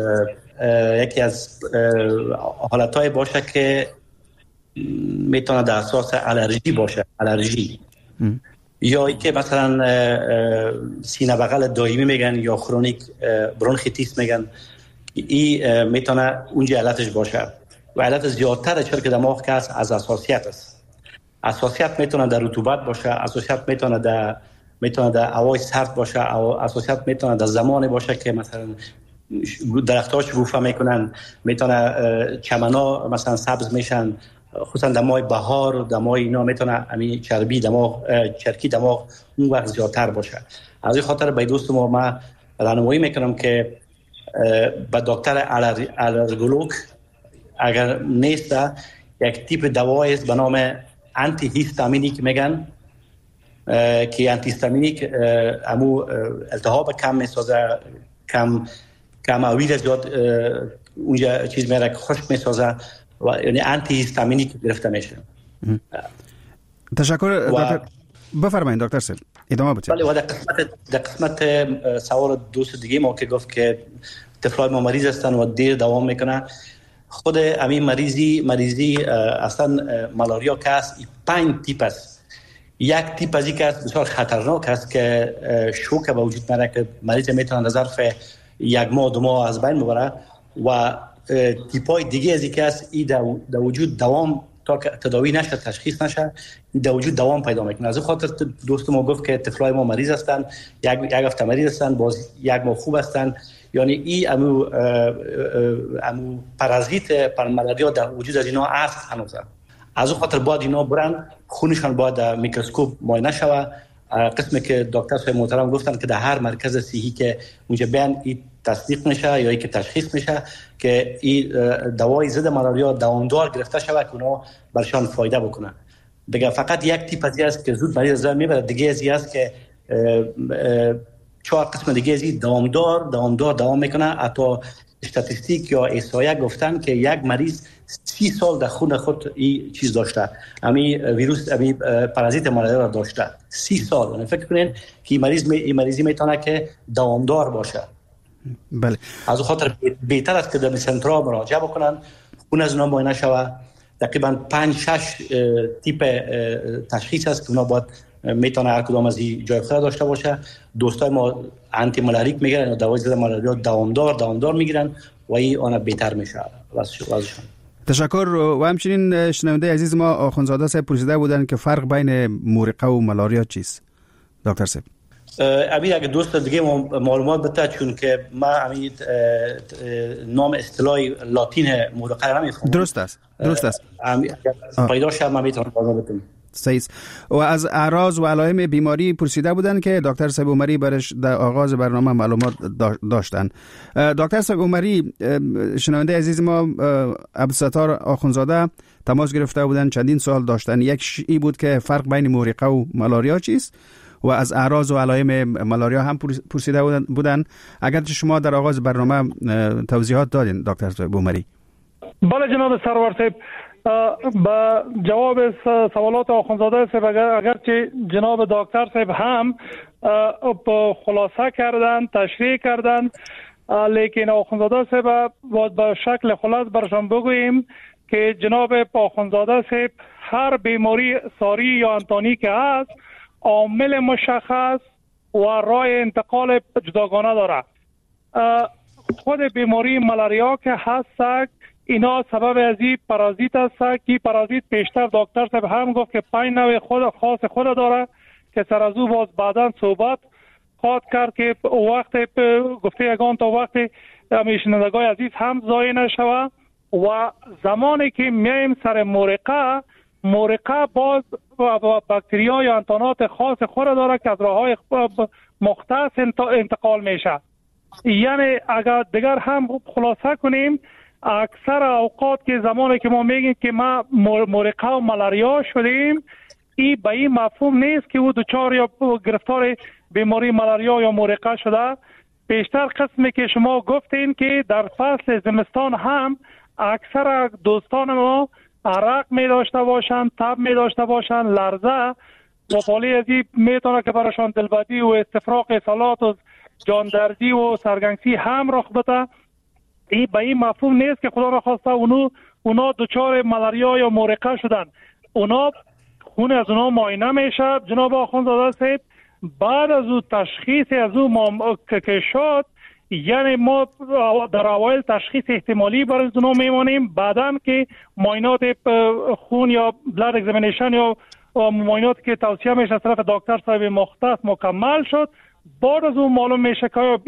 از حالتهای باشه که میتونه در اساس الرژی باشه، الرژی یا اینکه مثلا سینه بغل دائمی میگن یا کرونیک برونخیتیس میگن، این میتونه اونجا علتش باشه. و علت زیادتر چرک دماغ که از اساسیت است. اساسیت میتونه در رطوبت باشه، اساسیت میتونه در هوای سرد باشه، او اساسیت میتونه در زمانی باشه که مثلا درخت‌ها شکوفه میکنن، میتونه چمن‌ها مثلا سبز میشن، خصوصا در ماه بهار و در ماه اینا میتونه همین چرکی دماغ اون وقت زیادتر باشه. از این خاطر به دوست ما راهنمایی میکنم که به دکتر الرژولوژ اگر نیست یک تیپ دوایی است به نام آنتی هیستامینیک میگن که آنتی هیستامینیک همو التهاب کم میسازه، کم اویل زیاد اونجا چیز میره که خشک میسازه و یعنی آنتی هیستامینیک گرفته میشه. تشکر دکتر. بفرمایید دکتر صاحب ادامه بدید. بله، و در قسمت سوال دوست دیگه ما که گفت که طفلای ما مریض هستن و دیر دوام میکنه، خود همین مریضی اصلا مالاریا که است 5 تیپ است. یک تیپ از این که بسیار خطرناک است که شوک به وجود میاره که مریض میتونه در ظرف 1 ماه 2 ماه از بین ببره، و تیپای دیگه از این که است این در وجود دوام تا که تداوی نشه، تشخیص نشه، در وجود دوام پیدا میکنه. از خاطر دوست ما گفت که طفلای ما مریض هستن، یک هفته مریض هستن، باز یک ماه خوب هستن. یعنی این امو پارازیت ملاریا در وجود از اینا است هنوز. از خاطر باید اینا برن خونشان باید در میکروسکوپ معاینه شوه. قسمی که دکتر صاحب محترم گفتن که در هر مرکز صحی که اونجا بیان این تصدیق میشه یا ای که تشخیص میشه که این دوای ضد ملاریا دوامدار گرفته شود که اونا برشان فایده بکنه. دیگه فقط یک تیپ از است که زود مریض از میبره، دیگه از است که 4 قسم دیگه از دوامدار دوام میکنه. حتی استاتستیک یا احصایه گفتن که یک مریض 30 سال در خون خود این چیز داشته، همین ویروس، همین پارازیت ملاریا را داشته 30 سال. یعنی فکر کنین که این مریضی میتونه که دوامدار باشه. بله. از خاطر بهتر است که در سنترال مراجعه بکنن، خون از اونها معاینه شود. تقریبا 5-6 تیپ تشخیص است که اونها باید میتونه هر کدام از این جای خود داشته باشه. دوستای ما آنتی مالاریک میگیرن، دوای ضد ملاریا دوامدار میگیرن و این آن بهتر میشه وضعشون. تشکر. و همچنین شنونده عزیز ما آخوندزاده صاحب پرسیده بودن که فرق بین مورقه و ملاریا چیست دکتر صاحب؟ ابی اگه دوست دیگه معلومات بده، چون که ما همین نام اصطلاحی لاتین مورقه را نمیفهمم. درست است پیدا شد من میتونم بگم. صحیح. و از اعراض و علائم بیماری پرسیده بودن که دکتر صاحب عمری برش در آغاز برنامه معلومات داشتن. دکتر صاحب عمری، شنونده عزیز ما عبدالستار آخوندزاده تماس گرفته بودن، چندین سوال داشتن. یک ای بود که فرق بین مورقه و ملاریا چیست و از اعراض و علائم ملاریا هم پرسیده بودن. اگر شما در آغاز برنامه توضیحات دادین دکتر صاحب عمری. بله جناب سرور صاحب، با جواب سوالات آخوندزاده صاحب اگرچه جناب دکتر صاحب هم خلاصه کردن، تشریح کردن، لیکن آخوندزاده صاحب با شکل خلاص برشان بگوییم که جناب آخوندزاده صاحب هر بیماری ساری یا انتانی که هست عامل مشخص و راه انتقال جداگانه داره. خود بیماری ملاریا که هست اینا سبب از این پارازیت است که پارازیت پیشتر دکتر صاحب هم گفت که 5 نوع خاص خود داره که سر از او باز بعداً صحبت خواهد کرد که وقت گفته یگان تا وقت شنوندگان عزیز هم ضایع نشوه. و زمانی که میایم سر مورقه باز باکتریا یا انتانات خاص خود داره که از راه‌های مختص انتقال میشه. یعنی اگر دیگر هم خلاصه کنیم، اکثر اوقات که زمانی که ما میگیم که ما مورقه و ملاریا شدیم، این به این مفهوم نیست که او دچار یا گرفتار بیماری ملاریا یا مورقه شده. بیشتر قسمی که شما گفتین که در فصل زمستان هم اکثر دوستان ما عرق می داشته باشند، تب می داشته باشند، لرزه و پالی ازی میتونه که براشان دلبدی و استفراغ اصالات و جاندردی و سرگنگسی هم رخ بده. این به این مفهوم نیست که خدا را خواسته اونا دچار ملاریا یا مورقه شدن. اونا خون از اونا معاینه میشه جناب آخوندزاده صاحب. بعد از او تشخیص از او که شد، یعنی ما در اوایل تشخیص احتمالی برای اونا میمانیم، بعداً که معاینات خون یا بلاد اگزامینیشن یا معاینات که توصیه میشه از طرف دکتر صاحب مختص مکمل شد، بعد از اون معلوم میشه که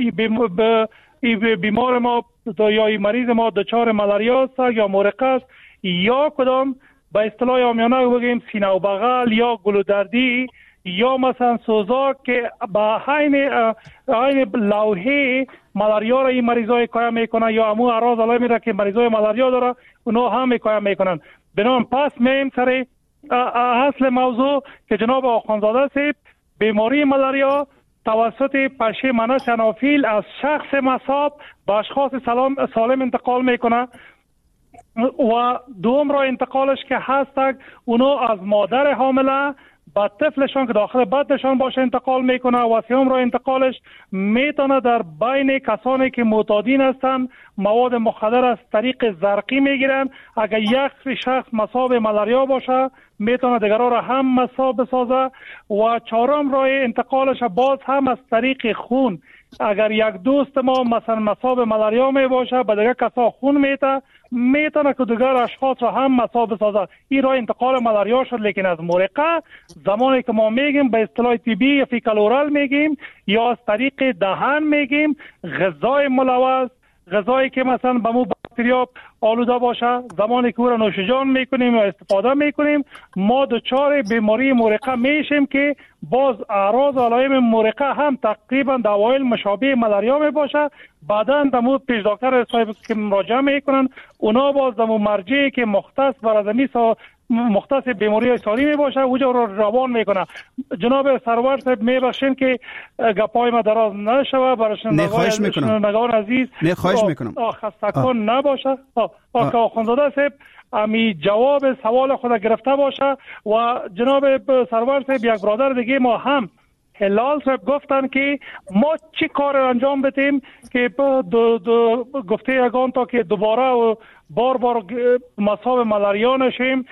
بیمار ما یا مریض ما دچار ملاریا است یا مورقه است یا کدام به اصطلاح عامیانه بگیم سینه و بغل یا گلودردی یا مثلا سوزاک که با عین لوحه ملاریا را این مریضای کایا میکنن یا همون اعراض علائمی را که مریضای ملاریا داره اونا هم کایا میکنن. بنابراین پس میم سر اصل موضوع که جناب آخوندزاده صاحب بیماری ملاریا توسط پشه منس انافیل از شخص مصاب به اشخاص سالم انتقال میکنه و دوم را انتقالش که هست اونا از مادر حامله با طفلشان که داخل بدنشان باشه انتقال میکنه و سوم را انتقالش میتونه در بین کسانی که معتادین هستند مواد مخدر از طریق زرقی میگیرن. اگر یک شخص مصاب ملاریا باشه میتونه دیگران را هم مصاب بسازه و چهارم راه انتقالش باز هم از طریق خون اگر یک دوست ما مثلا مصاب ملاریا می باشه به دیگه کسا خون میتونه که دیگر اشخاص را هم مصاب بسازه. این راه انتقال ملاریا شد. لیکن از مرقه زمانی که ما میگیم به اصطلاح طبی یا فیکال اورال میگیم یا از طریق دهن میگیم، غذای ملوث، غذایی که مثلا به مو باکتریا آلوده باشه، زمانی که او را نوش جان میکنیم یا استفاده میکنیم ما دچار بیماری مرقه میشیم که باز اعراض و علائم مرقه هم تقریبا در اوایل مشابه ملاریا می باشه. بعدا دمو پیش دکتر صاحب که مراجعه میکنن اونا باز دمو مرجعی که مختص بر زمین مختص بیماری ساری می باشه اوجا رو روان میکنه. جناب سرور صاحب میبخشین که گپای ما دراز نشوه برای شنوندگان عزیز. نه خواهش میکنم. خسته کن نباشه. که آخوندزاده صاحب امی جواب سوال خود گرفته باشه. و جناب سرور صاحب یک برادر دیگه ما هم هلال صاحب گفتن که ما چی کار انجام بدیم که گفته یگان تا که دوباره و بار مصاب ملاریا نشیم.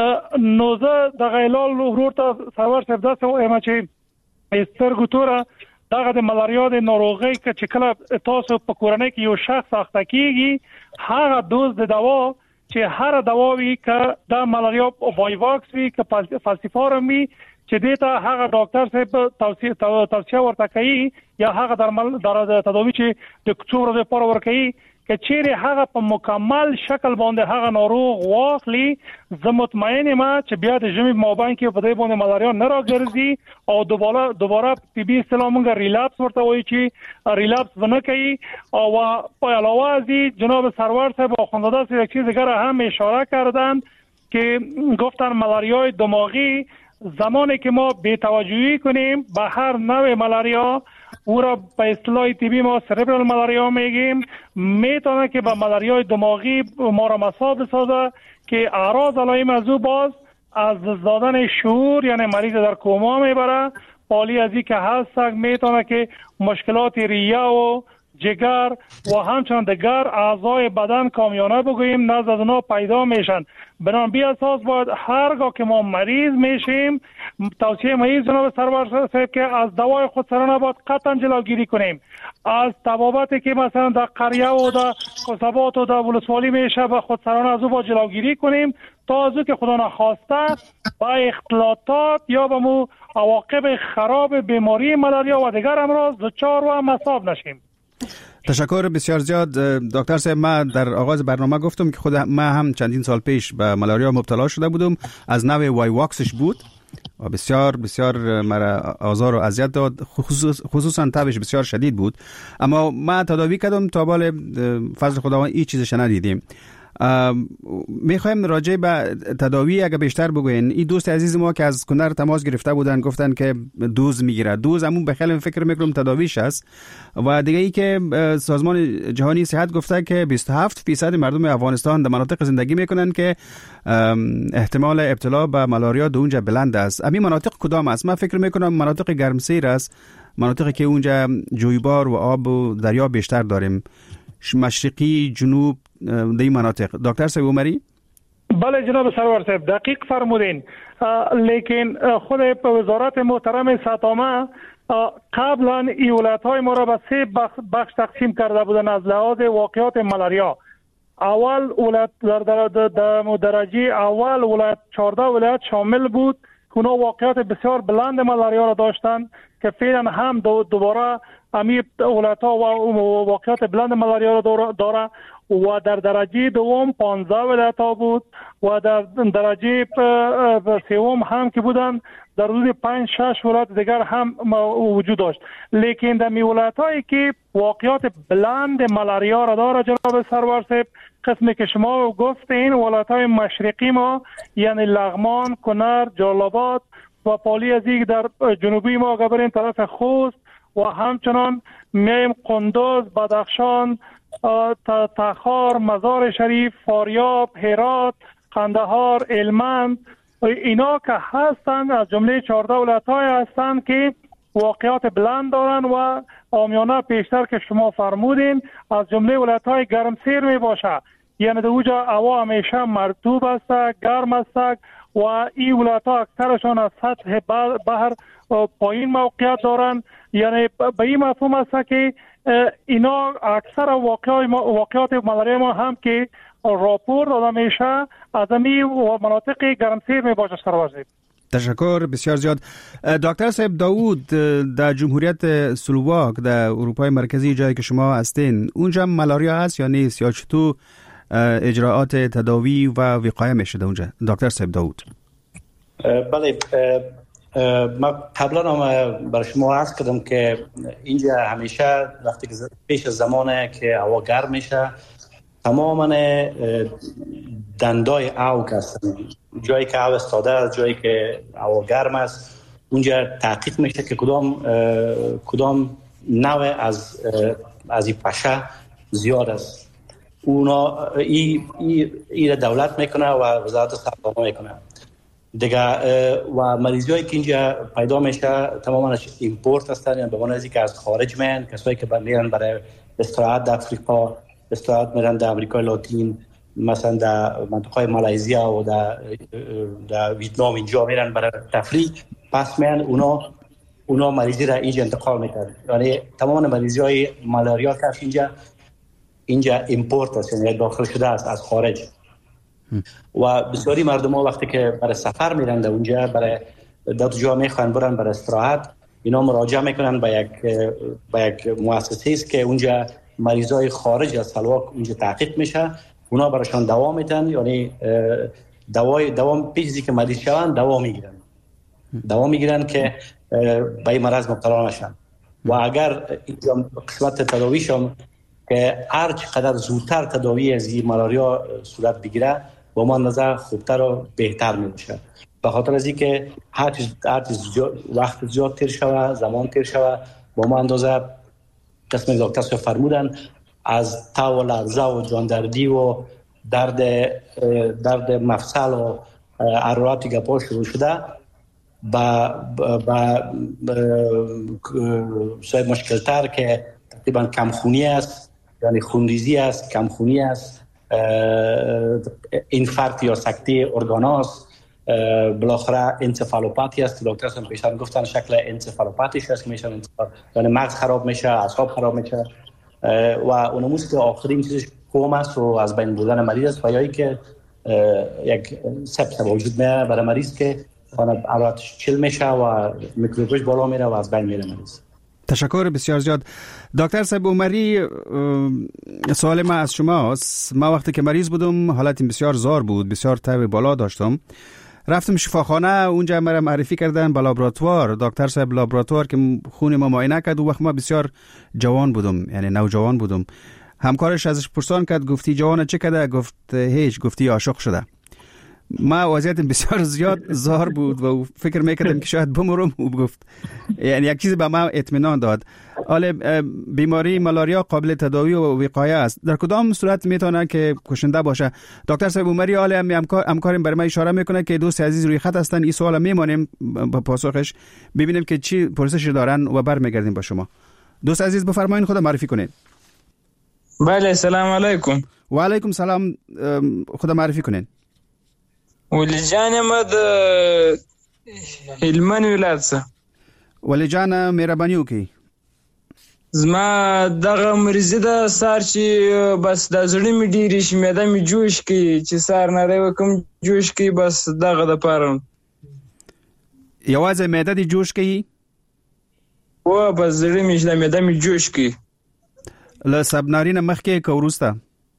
نوزه دغه هلال ورور تا سرور صاحب دست و ایمه چی استرگو توره دغه د ملاریا د ناروغی که چې کله تاسو په کورنۍ کې یو شخص اخته کیږي هغه دوز د دوا چې هر دوا وی که د ملاریا وایواکس وی که فالسیفارم وی چې دیتا هغه ډاکټر صاحب توصیه ورته کوي یا هغه در تداوی چې د څو ورځې لپاره ورکوي که چیرې هغه په مکمل شکل باندې هغه ناروغ واخلي زه مطمئن یم چې بیا د ژمي مابین کې په دې باندې ملاریا نه راګرځي او دوباره طبي اصطلاح مونږ ریلپس ورته وایي چې ریلپس ونه کوي. او په علاوه از جناب سرور صاحب آخوندزاده صاحب یک چیز دیگر هم اشاره کردند که گفتن ملاریای دماغی زمانی که ما بی‌توجهی کنیم به هر نوع ملاریا او را به اصطلاح طبی ما سربرال ملاریا میگیم میتونه که به ملاریای دماغی ما را مصاب بسازه که اعراض علائم از او باز از دادن شعور یعنی مریض در کوما میبره. پالی از این که هست میتونه که مشکلات ریه و جگر و همچنان دیگر اعضای بدن کامیانه بگوییم نزد از اونا پیدا میشن. بنابراین بی اساس باید هرگاه که ما مریض میشیم توصیه مریض جناب سرور صاحب که از دوای خودسرانه باید قطعا جلوگیری کنیم. از طبابتی که مثلا در قریه و در قصبات و در ولسوالی میشه به خودسرانه از او باید جلوگیری کنیم تا از او که خدا نخواسته با اختلاطات یا به مو عواقب خراب بیماری ملاریا و دیگر امراض دچار و مصاب نشیم. تشکر بسیار زیاد دکتر صاحب. من در آغاز برنامه گفتم که خود من هم چندین سال پیش به ملاریا مبتلا شده بودم. از نوع وایواکسش بود و بسیار مرا آزار و اذیت داد، خصوصا تبش بسیار شدید بود. اما من تداوی کردم تا بال فضل خداوند این چیزش ندیدیم. میخوایم راجع به تداوی اگه بیشتر بگوین. این دوست عزیز ما که از کنر تماس گرفته بودن گفتن که دوز میگیره. دوز همون به خیلی فکر میکنم تداویش است. و دیگه ای که سازمان جهانی صحت گفته که 27% مردم افغانستان در مناطق زندگی میکنن که احتمال ابتلا به ملاریا در اونجا بلند است. همین مناطق کدام است؟ من فکر میکنم مناطق گرمسیر است، مناطقی که اونجا جویبار و آب و دریا بیشتر داریم، مشرقی، جنوب، دی مناطق. دکتر صاحب عمری؟ بله جناب سرور صاحب دقیق فرمودین. لیکن خود وزارت محترم صحت عامه قبلا ایالت‌های ما را به 3 بخش تقسیم کرده بودند از لحاظ واقعات ملاریا. اول ولایت در درجه اول ولایت 14 ولایت شامل بود که اونا واقعات بسیار بلند ملاریا را داشتند که فعلا هم دوباره امی ولایت‌ها و واقعات بلند ملاریا را داره. و در درجه دوم 15 ولایت‌ها بود و در درجه سوم هم که بودن در حدود 5-6 ولایت دیگر هم وجود داشت. لیکن در ولایت‌هایی که واقعات بلند ملاریا را داره جناب سرور صاحب قسمی که شما گفتین ولایت‌های مشرقی ما یعنی لغمان، کنر، جلال آباد و پالی از یک در جنوبی ما گبرین طرف خوست و همچنان میم قندوز، بدخشان، تخار، مزار شریف، فاریاب، هرات، قندهار، هلمند اینا که هستند از جمله 14 ولایت‌های هستند که واقعات بلند دارن و عامیانه پیشتر که شما فرمودین از جمله ولایت‌های گرمسیر می باشه. یعنی در اوجا هوا همیشه مرطوب است، گرم است و این ولایت‌ها اکثرشان از سطح بحر پایین موقعیت دارن. یعنی به این مفهوم است که اینا اکثر واقعات مالاریا ما هم که راپور داده میشه از امی مناطق گرمسیر می باشه سرور صاحب. تشکر بسیار زیاد. دکتر صاحب داوود، در جمهوریت سلوواک در اروپای مرکزی جایی که شما هستین، اونجا مالاریا هست یا نیست، یا چطور اجراعات تداوی و وقایه میشه در اونجا؟ دکتر صاحب داوود. بله، ما قبلا هم برای شما عرض کردم که اینجا همیشه وقتی که پیش از زمانه که هوا گرم میشه تماما دندای آوک هستن، جایی که آو استاده است، جایی که هوا گرم است، اونجا تحقیق میشه که کدام نوع از این پشه زیاد است. اونا ای دولت میکنه و وزارت سلامت میکنه دیگه. و مریضایی که اینجا پیدا میشه تماما ایمپورت هستن، یعنی به معنی اینکه از خارج میان، کسایی که میرن برای استراحت در افریقا، استراحت میرن در امریکای لاتین، مثلا در منطقه مالایزیا و در ویتنام اینجا میرن برای تفریح، پس میان اونا مریضی را اینجا انتقال میکنن. یعنی تمام مریضی های مالاریا که اینجا ایمپورت است، یعنی داخل شده است از خارج. و بسیاری مردم ها وقتی که برای سفر میرن در اونجا، برای دو جا میخوان برن برای استراحت، اینا مراجعه میکنن به یک مؤسسه است که اونجا مریضای خارج از سلواک اونجا تحقیق میشه، اونا براشان دوا میدن، یعنی دوا پیشی که مریض شون دوا میگیرن که به این مرض مبتلا نشن. و اگر اینجا قسمت تداویشون که هر چقدر زودتر تداوی از این مالاریا صورت بگیره با ما نظر خوبتر و بهتر میشه. به خاطر از اینکه هر چیز وقت زیاد تیر شوه، زمان تیر شوه، با ما اندازه قسم دکتر صاحب فرمودن از تاو و لرزه و جاندردی و درد مفصل و حرارت گپا شروع شده با شاید مشکل تر که تقریبا کمخونی است، یعنی خونریزی است، کمخونی است، اینفارکت یا سکته ارگاناست، بالاخره انسفالوپاتی است. دکتر هم پیشتر گفتن شکل انسفالوپاتیش است که میشه، یعنی مغز خراب میشه، اعصاب خراب میشه و اونموست که آخرین چیزش کوم است و از بین بردن مریض است و یایی که یک سپس وجود میاره برای مریض که حالتش چل میشه و میکروبش بالا میره و از بین میره مریض. تشکر بسیار زیاد. دکتر صاحب عمری، سوال ما از شما است. ما وقتی که مریض بودم حالتم بسیار زار بود، بسیار تب بالا داشتم، رفتم شفاخانه، اونجا مرا معرفی کردن به لابراتوار. دکتر صاحب لابراتوار که خون ما معاینه کرد و وقت ما بسیار جوان بودم، یعنی نوجوان بودم. همکارش ازش پرسان کرد گفتی جوان چه کرده؟ گفت هیچ، گفتی عاشق شده. ما وضعیتم بسیار زیاد زار بود و فکر میکردم که شاید بمرم و گفت، یعنی یک چیز به ما اطمینان داد. حالا بیماری مالاریا قابل تداوی و وقایه است، در کدام صورت میتونه که کشنده باشه؟ دکتر صاحب عمری حالا همکارم برای ما اشاره میکنه که دوست عزیز روی خط هستن، این سوال میمونیم با پاسخش، ببینیم که چی پرسش دارن و برمیگردیم با شما. دوست عزیز بفرمایید، خود معرفی کنید. بله، سلام علیکم. و علیکم سلام، خود معرفی کنید. ولی جان احمد هلمند ولایت څخه. ولی جان مهرباني وکي. زما دغه مریضی د سار چې بس د زړه می ډیری شمیده می جوش کی چې سار نه وکم جوش کی، بس دغه د پاره یوازې معده دی جوش کی و بس زړه می د معده می جوش کی. له سبنارینه مخکې کوروستا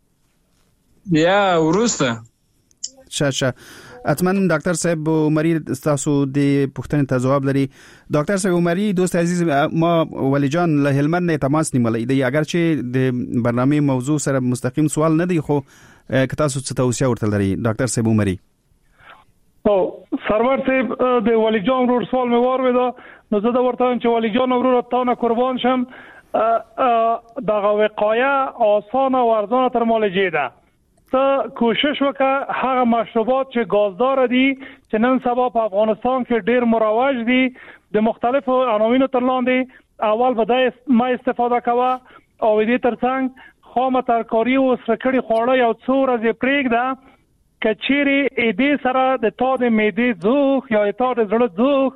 یا ورسته شاشه. اتمن دکتر صاحب عمری تاسو د پښتنې ته جواب لري. دکتر صاحب عمری، دوست عزیز ما ولی جان له هلمند نه تماس نیولې دی، اگر چې د برنامه موضوع سره مستقیم سوال نه دی، خو که تاسو څه توصیه ورته لري دکتر صاحب عمری؟ او سرور صاحب د ولی جان ورور سوال مې واورید، نو زه دا ورته چې ولی جان ورور ته نه قربان شم، دغه وقایه آسان و ارزان تر معالجه ده. ته کوشش وکړه هغه مشروبات چې گازدار دي چې نن سبا په افغانستان کې ډیر مروج دي د مختلفو عناوینو تر لاندې، اول به د ما استفاده کوه او دې ترڅنګ خامه ترکاری او سرکړی خوړه یو څو ورځې پرېږده، که چیرې دې سره د تا د معدې ځوخ یا تا د زړه ځوخ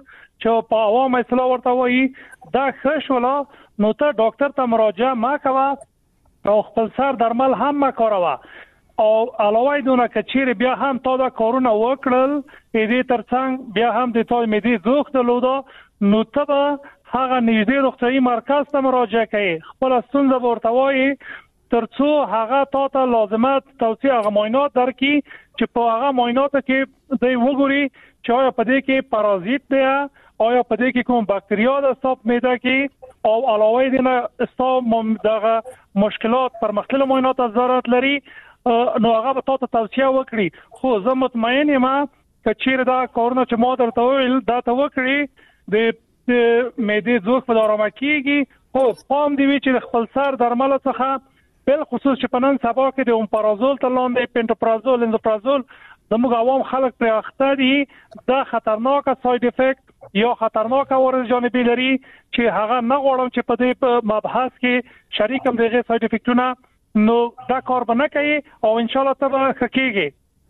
چې په عوام اصلاح ورته وایي دا ښه شوله نو ته ډاکټر ته مراجعه ما کوه او خپل سر درمل هم ما کاروه او علاوه دونه کچیر بیا هم تا دا کارونه وکړل دې ترڅنګ بیا هم د تا معدې ځوخ درلوده نو ته به هغه نږدې روغتیايي مرکز ته مراجعه کوي خپل ستونزه ورته وایي ترڅو هغه تا ته لازمه توصیه هغه معاینات درکړي چې په هغه معایناتو کې دوی وګوري چې آیا په دې کې پارازیت دی آیا په دې کې کوم باکتریا ده ستاسو معده کې او علاوه دې نه ستاسو دغه مشکلات پر مختلف معاینات ضرورت لري نو هغه به تاسو توصیه وکړي خو زه مطمئن یم چې چیرې دا کارونه چې ما درته ویل دا ته وکړي د معدې ځوخ په آرامه کیږي خو پام دی چې خپل سر درمل څخه بل خصوص چې په نن سبا کې د اومپرازول تر لاندې پنټوپرازول اندوپرازول زموږ عوام خلک پر اخته دي دا خطرناک ساید افیکټ یا خطرناک عوارض جانبي لري چې هغه نه غواړم چې په دې مبحث کې شریکم دغه ساید افیکټونه نو دا کار به نه کوي او ان شاء الله ته کیږي.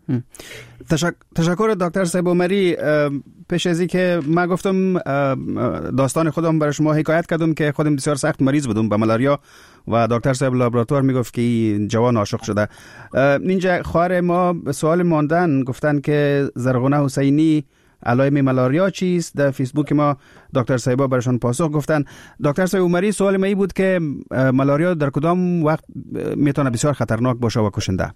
تشکر دکتر صاحب عمری. پیش از اینکه من گفتم داستان خودم برای شما حکایت کردم که خودم بسیار سخت مریض بودم به ملاریا و دکتر صاحب لابراتوار میگفت که این جوان عاشق شده. اینجا خواهر ما سوال ماندن گفتن که زرغونه حسینی علائم ملاریا چیست؟ در فیسبوک ما دکتر صاحبا برشان پاسخ گفتن. دکتر صاحب عمری سوال ما این بود که ملاریا در کدام وقت میتونه بسیار خطرناک باشه و کشنده؟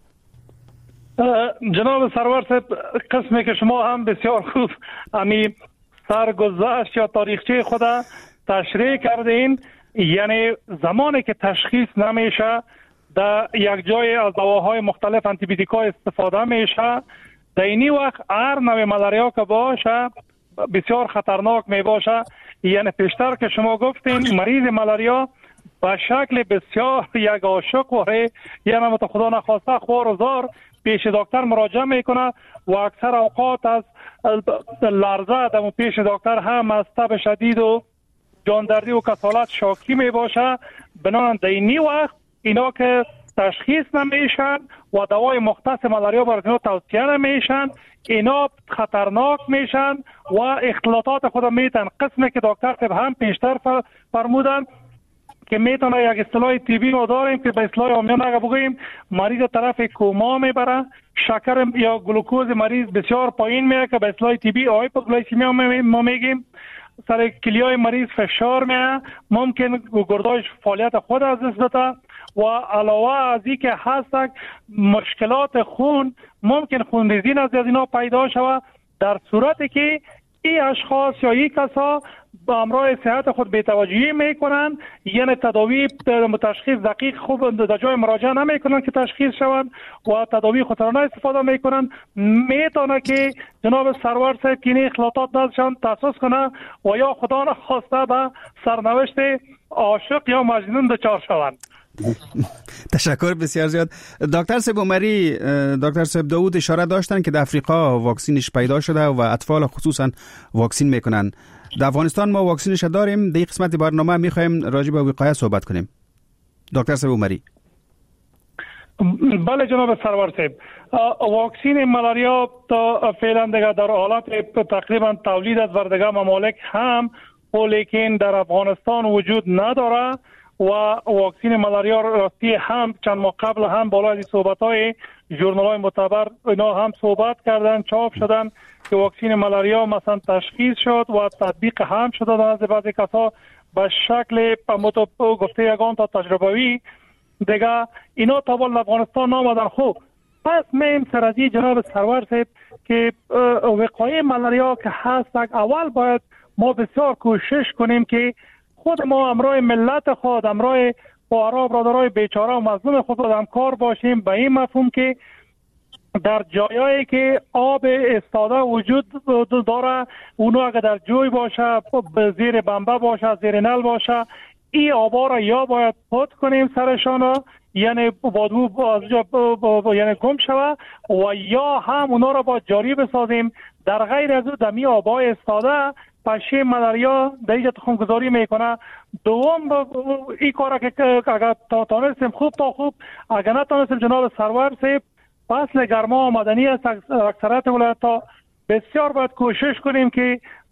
جناب سرور صاحب قسمی که شما هم بسیار خوب امی سرگذشت یا تاریخچه خود تشریح کردین یعنی زمانی که تشخیص نمیشه در یک جای از دواهای مختلف انتیبیوتیکا استفاده میشه در اینی وقت هر نوع ملاریا که باشه بسیار خطرناک می باشه یعنی پیشتر که شما گفتین مریض ملاریا به شکل بسیار یک عاشق وره یعنی مت خدا نخواسته خوار و زار پیش دکتر مراجعه میکنه و اکثر اوقات از لرزه در پیش دکتر هم از تب شدید و جاندردی و کسالت شاکی می باشه بنابراین در اینی وقت اینا که تشخیص نمیشن و دوای مختص ملاریا برای اینا توصیه نمیشن اینا خطرناک میشن و اختلاطات خود میتن قسمی که دکتر صاحب هم پیشتر فرمودن که میتونه یک اصطلاح طبی ما داریم که به اصطلاح عامیانه اگه بگوییم مریض طرف کوما میبره شکر یا گلوکوز مریض بسیار پایین میره که به اصطلاح طبی هایپوگلایسمیا ما میگیم سر کلیای مریض فشار میاد ممکن گرداش فعالیت خود از دست بده و علاوه از این که هست مشکلات خون ممکن خونریزی از اینا پیدا شود در صورتی که این اشخاص یا این کسا با امراض صحت خود بی‌توجهی میکنن یعنی تداوی تشخیص دقیق خوب در جای مراجعه نمیکنن که تشخیص شوند و تداوی خطرانه استفاده میکنن میتونه که جناب سرور صاحب که این اخلاطات دستشان تاسیس کنه و یا خدا نخواسته به سرنوشت عاشق یا مجنون دچار شوند. تشکر بسیار زیاد. دکتر صاحب عمری دکتر صاحب داوود اشاره داشتن که در افریقا واکسینش پیدا شده و اطفال خصوصا واکسین میکنن. در افغانستان ما واکسینش داریم. در قسمت برنامه میخوایم راجع به وقایع صحبت کنیم. دکتر صاحب عمری. بله جناب سرور صاحب واکسین ملاریا تا فعلا دیگه در حالت تقریبا تولید از وردگاه ممالک هم لیکن در افغانستان وجود نداره و واکسین ملاریا راستی هم چند ماه قبل هم بالای صحبت‌های ژورنال‌های معتبر اینا هم صحبت کردن چاپ شدن که واکسین ملاریا مثلا تشخیص شد و تطبیق هم شده از بعضی کسا به شکل گفته یگان تا تجربوی دیگه اینا تا بال افغانستان نامدن. خوب پس میم سرازی جناب سرور صاحب که وقایع ملاریا که هست اول باید ما بسیار کوشش کنیم که خود ما امرای ملت خود امرای فقرا برادرای بیچاره و مظلوم خود همکار باشیم به این مفهوم که در جایایی که آب استاده وجود داره اونو اگر در جوی باشه زیر بمبه باشه زیر نل باشه این آبا را یا باید پاک کنیم سرشان یعنی بادبو از یعنی گم شوه و یا هم اونا را با جاری بسازیم در غیر از او دمی آبای استاده پشه ملاریا در اینجا تخم گذاری میکنه. دوم این کار که اگر تانستیم خوب تا خوب اگر نتانستیم جناب سرور صاحب فصل گرما آمدنی است اکثرت ولایت ها بسیار باید کوشش کنیم که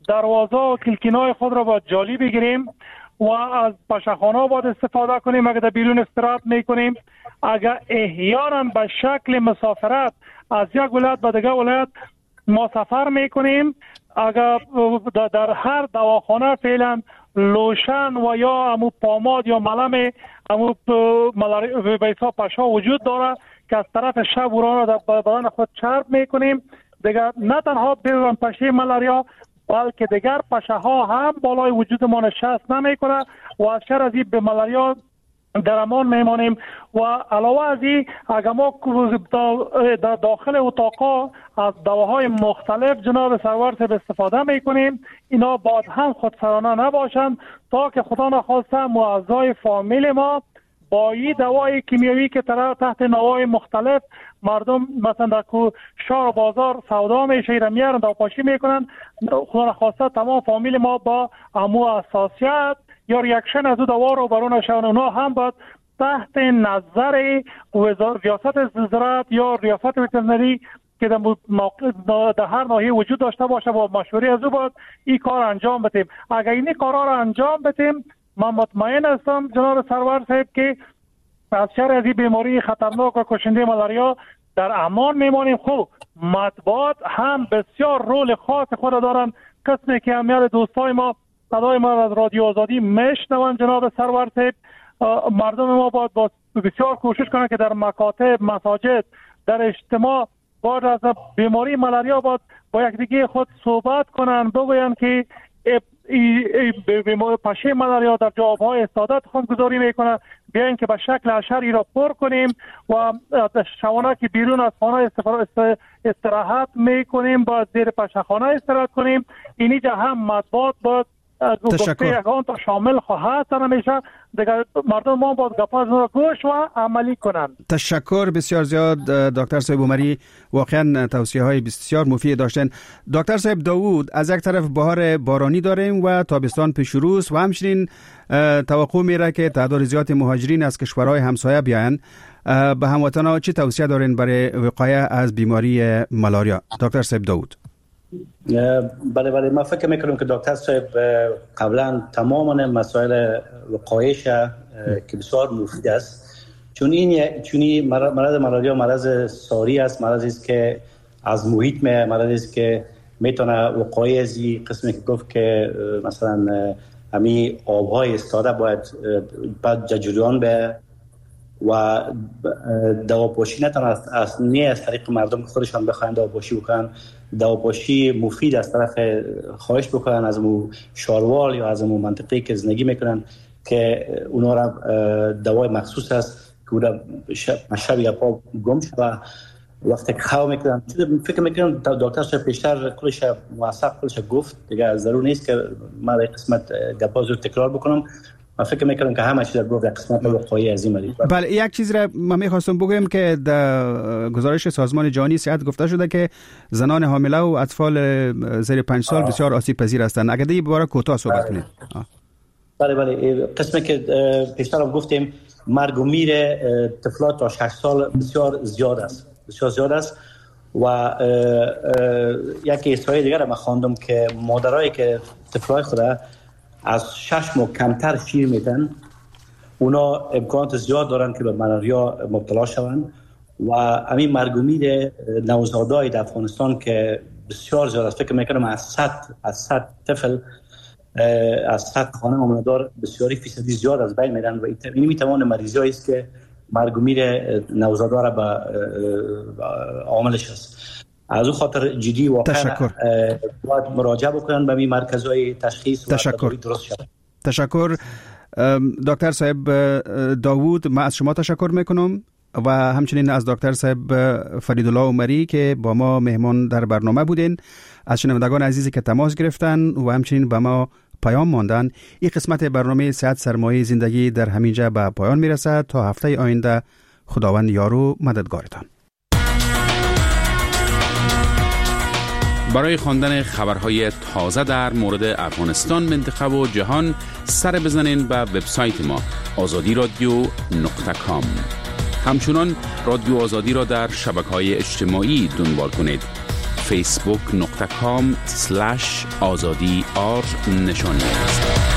دروازه و کلکینای خود را باید جالی بگیریم و از پشخانه باید استفاده کنیم. اگر در بیرون استراحت میکنیم، اگر احیانا به شکل مسافرت از یک ولایت به دیگر ولایت ما سفر میکنیم، اگر در هر دواخانه فعلا لوشن و یا امو پاماد یا ملم امو بیسا پشا وجود داره که از طرف شب وران را در بدن خود چرب میکنیم. دیگر نه تنها بیرون پشه ملاریا بلکه دیگر پشه ها هم بالای وجود ما نشست نمیکنه و از شر از این به ملاریا در امان میمانیم. و علاوه از این اگر ما در داخل اتاقا از دواهای مختلف جناب سرور صاحب استفاده میکنیم، اینا باید هم خودسرانه نباشند تا که خدا نخواسته اعضای فامیل ما با این دوای کیمیایی که تحت نوای مختلف مردم مثلا در شهر و بازار سودا میشه ایران میارن دواپاشی میکنن، خدا نخواسته تمام فامیل ما با امو حساسیت یا ریاکشن از او دوا رو برون شون. اونا هم باید تحت نظر ریاست زراعت یا ریاست وترنری که در هر ناحیه وجود داشته باشه با مشوره از او باید این کار انجام بدیم. اگر این کارا رو انجام بدیم، من مطمئن هستم جناب سرور صاحب که از شر از این بیماری خطرناک و کشنده ملاریا در امان میمانیم. خب مطبوعات هم بسیار رول خاص خود دارن. قسمی که امیال دوستای ما صدای ما از رادیو آزادی میشنون جناب سرور صاحب، مردم ما باید بسیار کوشش کنند که در مکاتب، مساجد، در اجتماع باید از بیماری ملاریا باید با یکدیگه خود صحبت کنند، بگویند که پشه ملاریا در جوابهای استادت خودگذاری میکنه، بیاین که به شکل اشری را پر کنیم و شبانه که بیرون از خانه استراحت میکنیم باید زیر پشخانه استراحت کنیم. اینجا هم مطبوعات باید گفته یکان تا شامل خواهد نمیشه. دیگر مردم ما باید گپاز را گوش و عملی کنند. تشکر بسیار زیاد دکتر صاحب عمری، واقعا توصیه های بسیار مفید داشتن. دکتر صاحب داوود، از یک طرف بهار بارانی داریم و تابستان پیش رو است و همچنین توقع میره که تعداد زیاد مهاجرین از کشورهای همسایه بیاین. به هموطنان چه توصیه دارین برای وقایه از بیماری ملاریا دکتر صاحب داوود؟ بله من فکر میکنم که دکتر صاحب قبلا تماما مسائل وقایش که بسیار مفید است، چون مرض ملاریا مرض ساری است، مرضی است که از محیط مرضی است که میتونه وقایع از قسمی که گفت که مثلا همین آبهای استاده باید بعد جریان به و دواپاشی نتونه از طریق مردم خودشان بخواهند دواپاشی بکنن. دواپاشی مفید از طرف خواهش بکنن از امو شاروال یا از امو منطقه‌ای که زندگی میکنن که اونا را دوای مخصوص است که اونا شب یا پا گم شد و وقتی که خواه میکنن. فکر میکنم دکتر صاحب پیشتر کلش موثق کلش گفت، دیگه ضرور نیست که من در قسمت گپاز رو تکرار بکنم. من فکر میکنم که همه چیز در گفت در قسمت وقایع از این مریض. بله، یک چیز را من میخواستم بگم که در گزارش سازمان جهانی صحت گفته شده که زنان حامله و اطفال زیر 5 سال بسیار آسیب پذیر هستند. اگر دیگه باره کوتاه صحبت کنید. بله قسمی که پیشتر هم گفتیم مرگ و میر طفلات تا 6 سال بسیار زیاد است و یک احصایه دیگر هم خواندم که مادرایی که طفلای خود از 6 ماه کمتر شیر میدن، اونا امکانات زیاد دارن که به ملاریا مبتلا شوند و همین مرگ و میر نوزادای در افغانستان که بسیار زیاد است. فکر میکنم از 100 طفل از 100 خانم اماندار بسیاری فیصدی زیاد از بین میرن و این میتوان مریضی است که مرگ و میر نوزادا را به عاملش است. از اون خاطر جدی واقعا باید مراجعه بکنن به این مرکزهای تشخیص و درست شد. تشکر دکتر صاحب داوود، من از شما تشکر میکنم و همچنین از دکتر صاحب فریدالله عمری که با ما مهمان در برنامه بودین، از شنوندگان عزیزی که تماس گرفتن و همچنین با ما پیام ماندن. این قسمت برنامه صحت سرمایه زندگی در همینجا به پایان میرسد. تا هفته آینده خداوند یار و مددگارتان. برای خواندن خبرهای تازه در مورد افغانستان، منطقه و جهان سر بزنین به وبسایت ما azadiradio.com. همچنان رادیو آزادی را در شبکه‌های اجتماعی دنبال کنید. facebook.com/azadi نشانی است.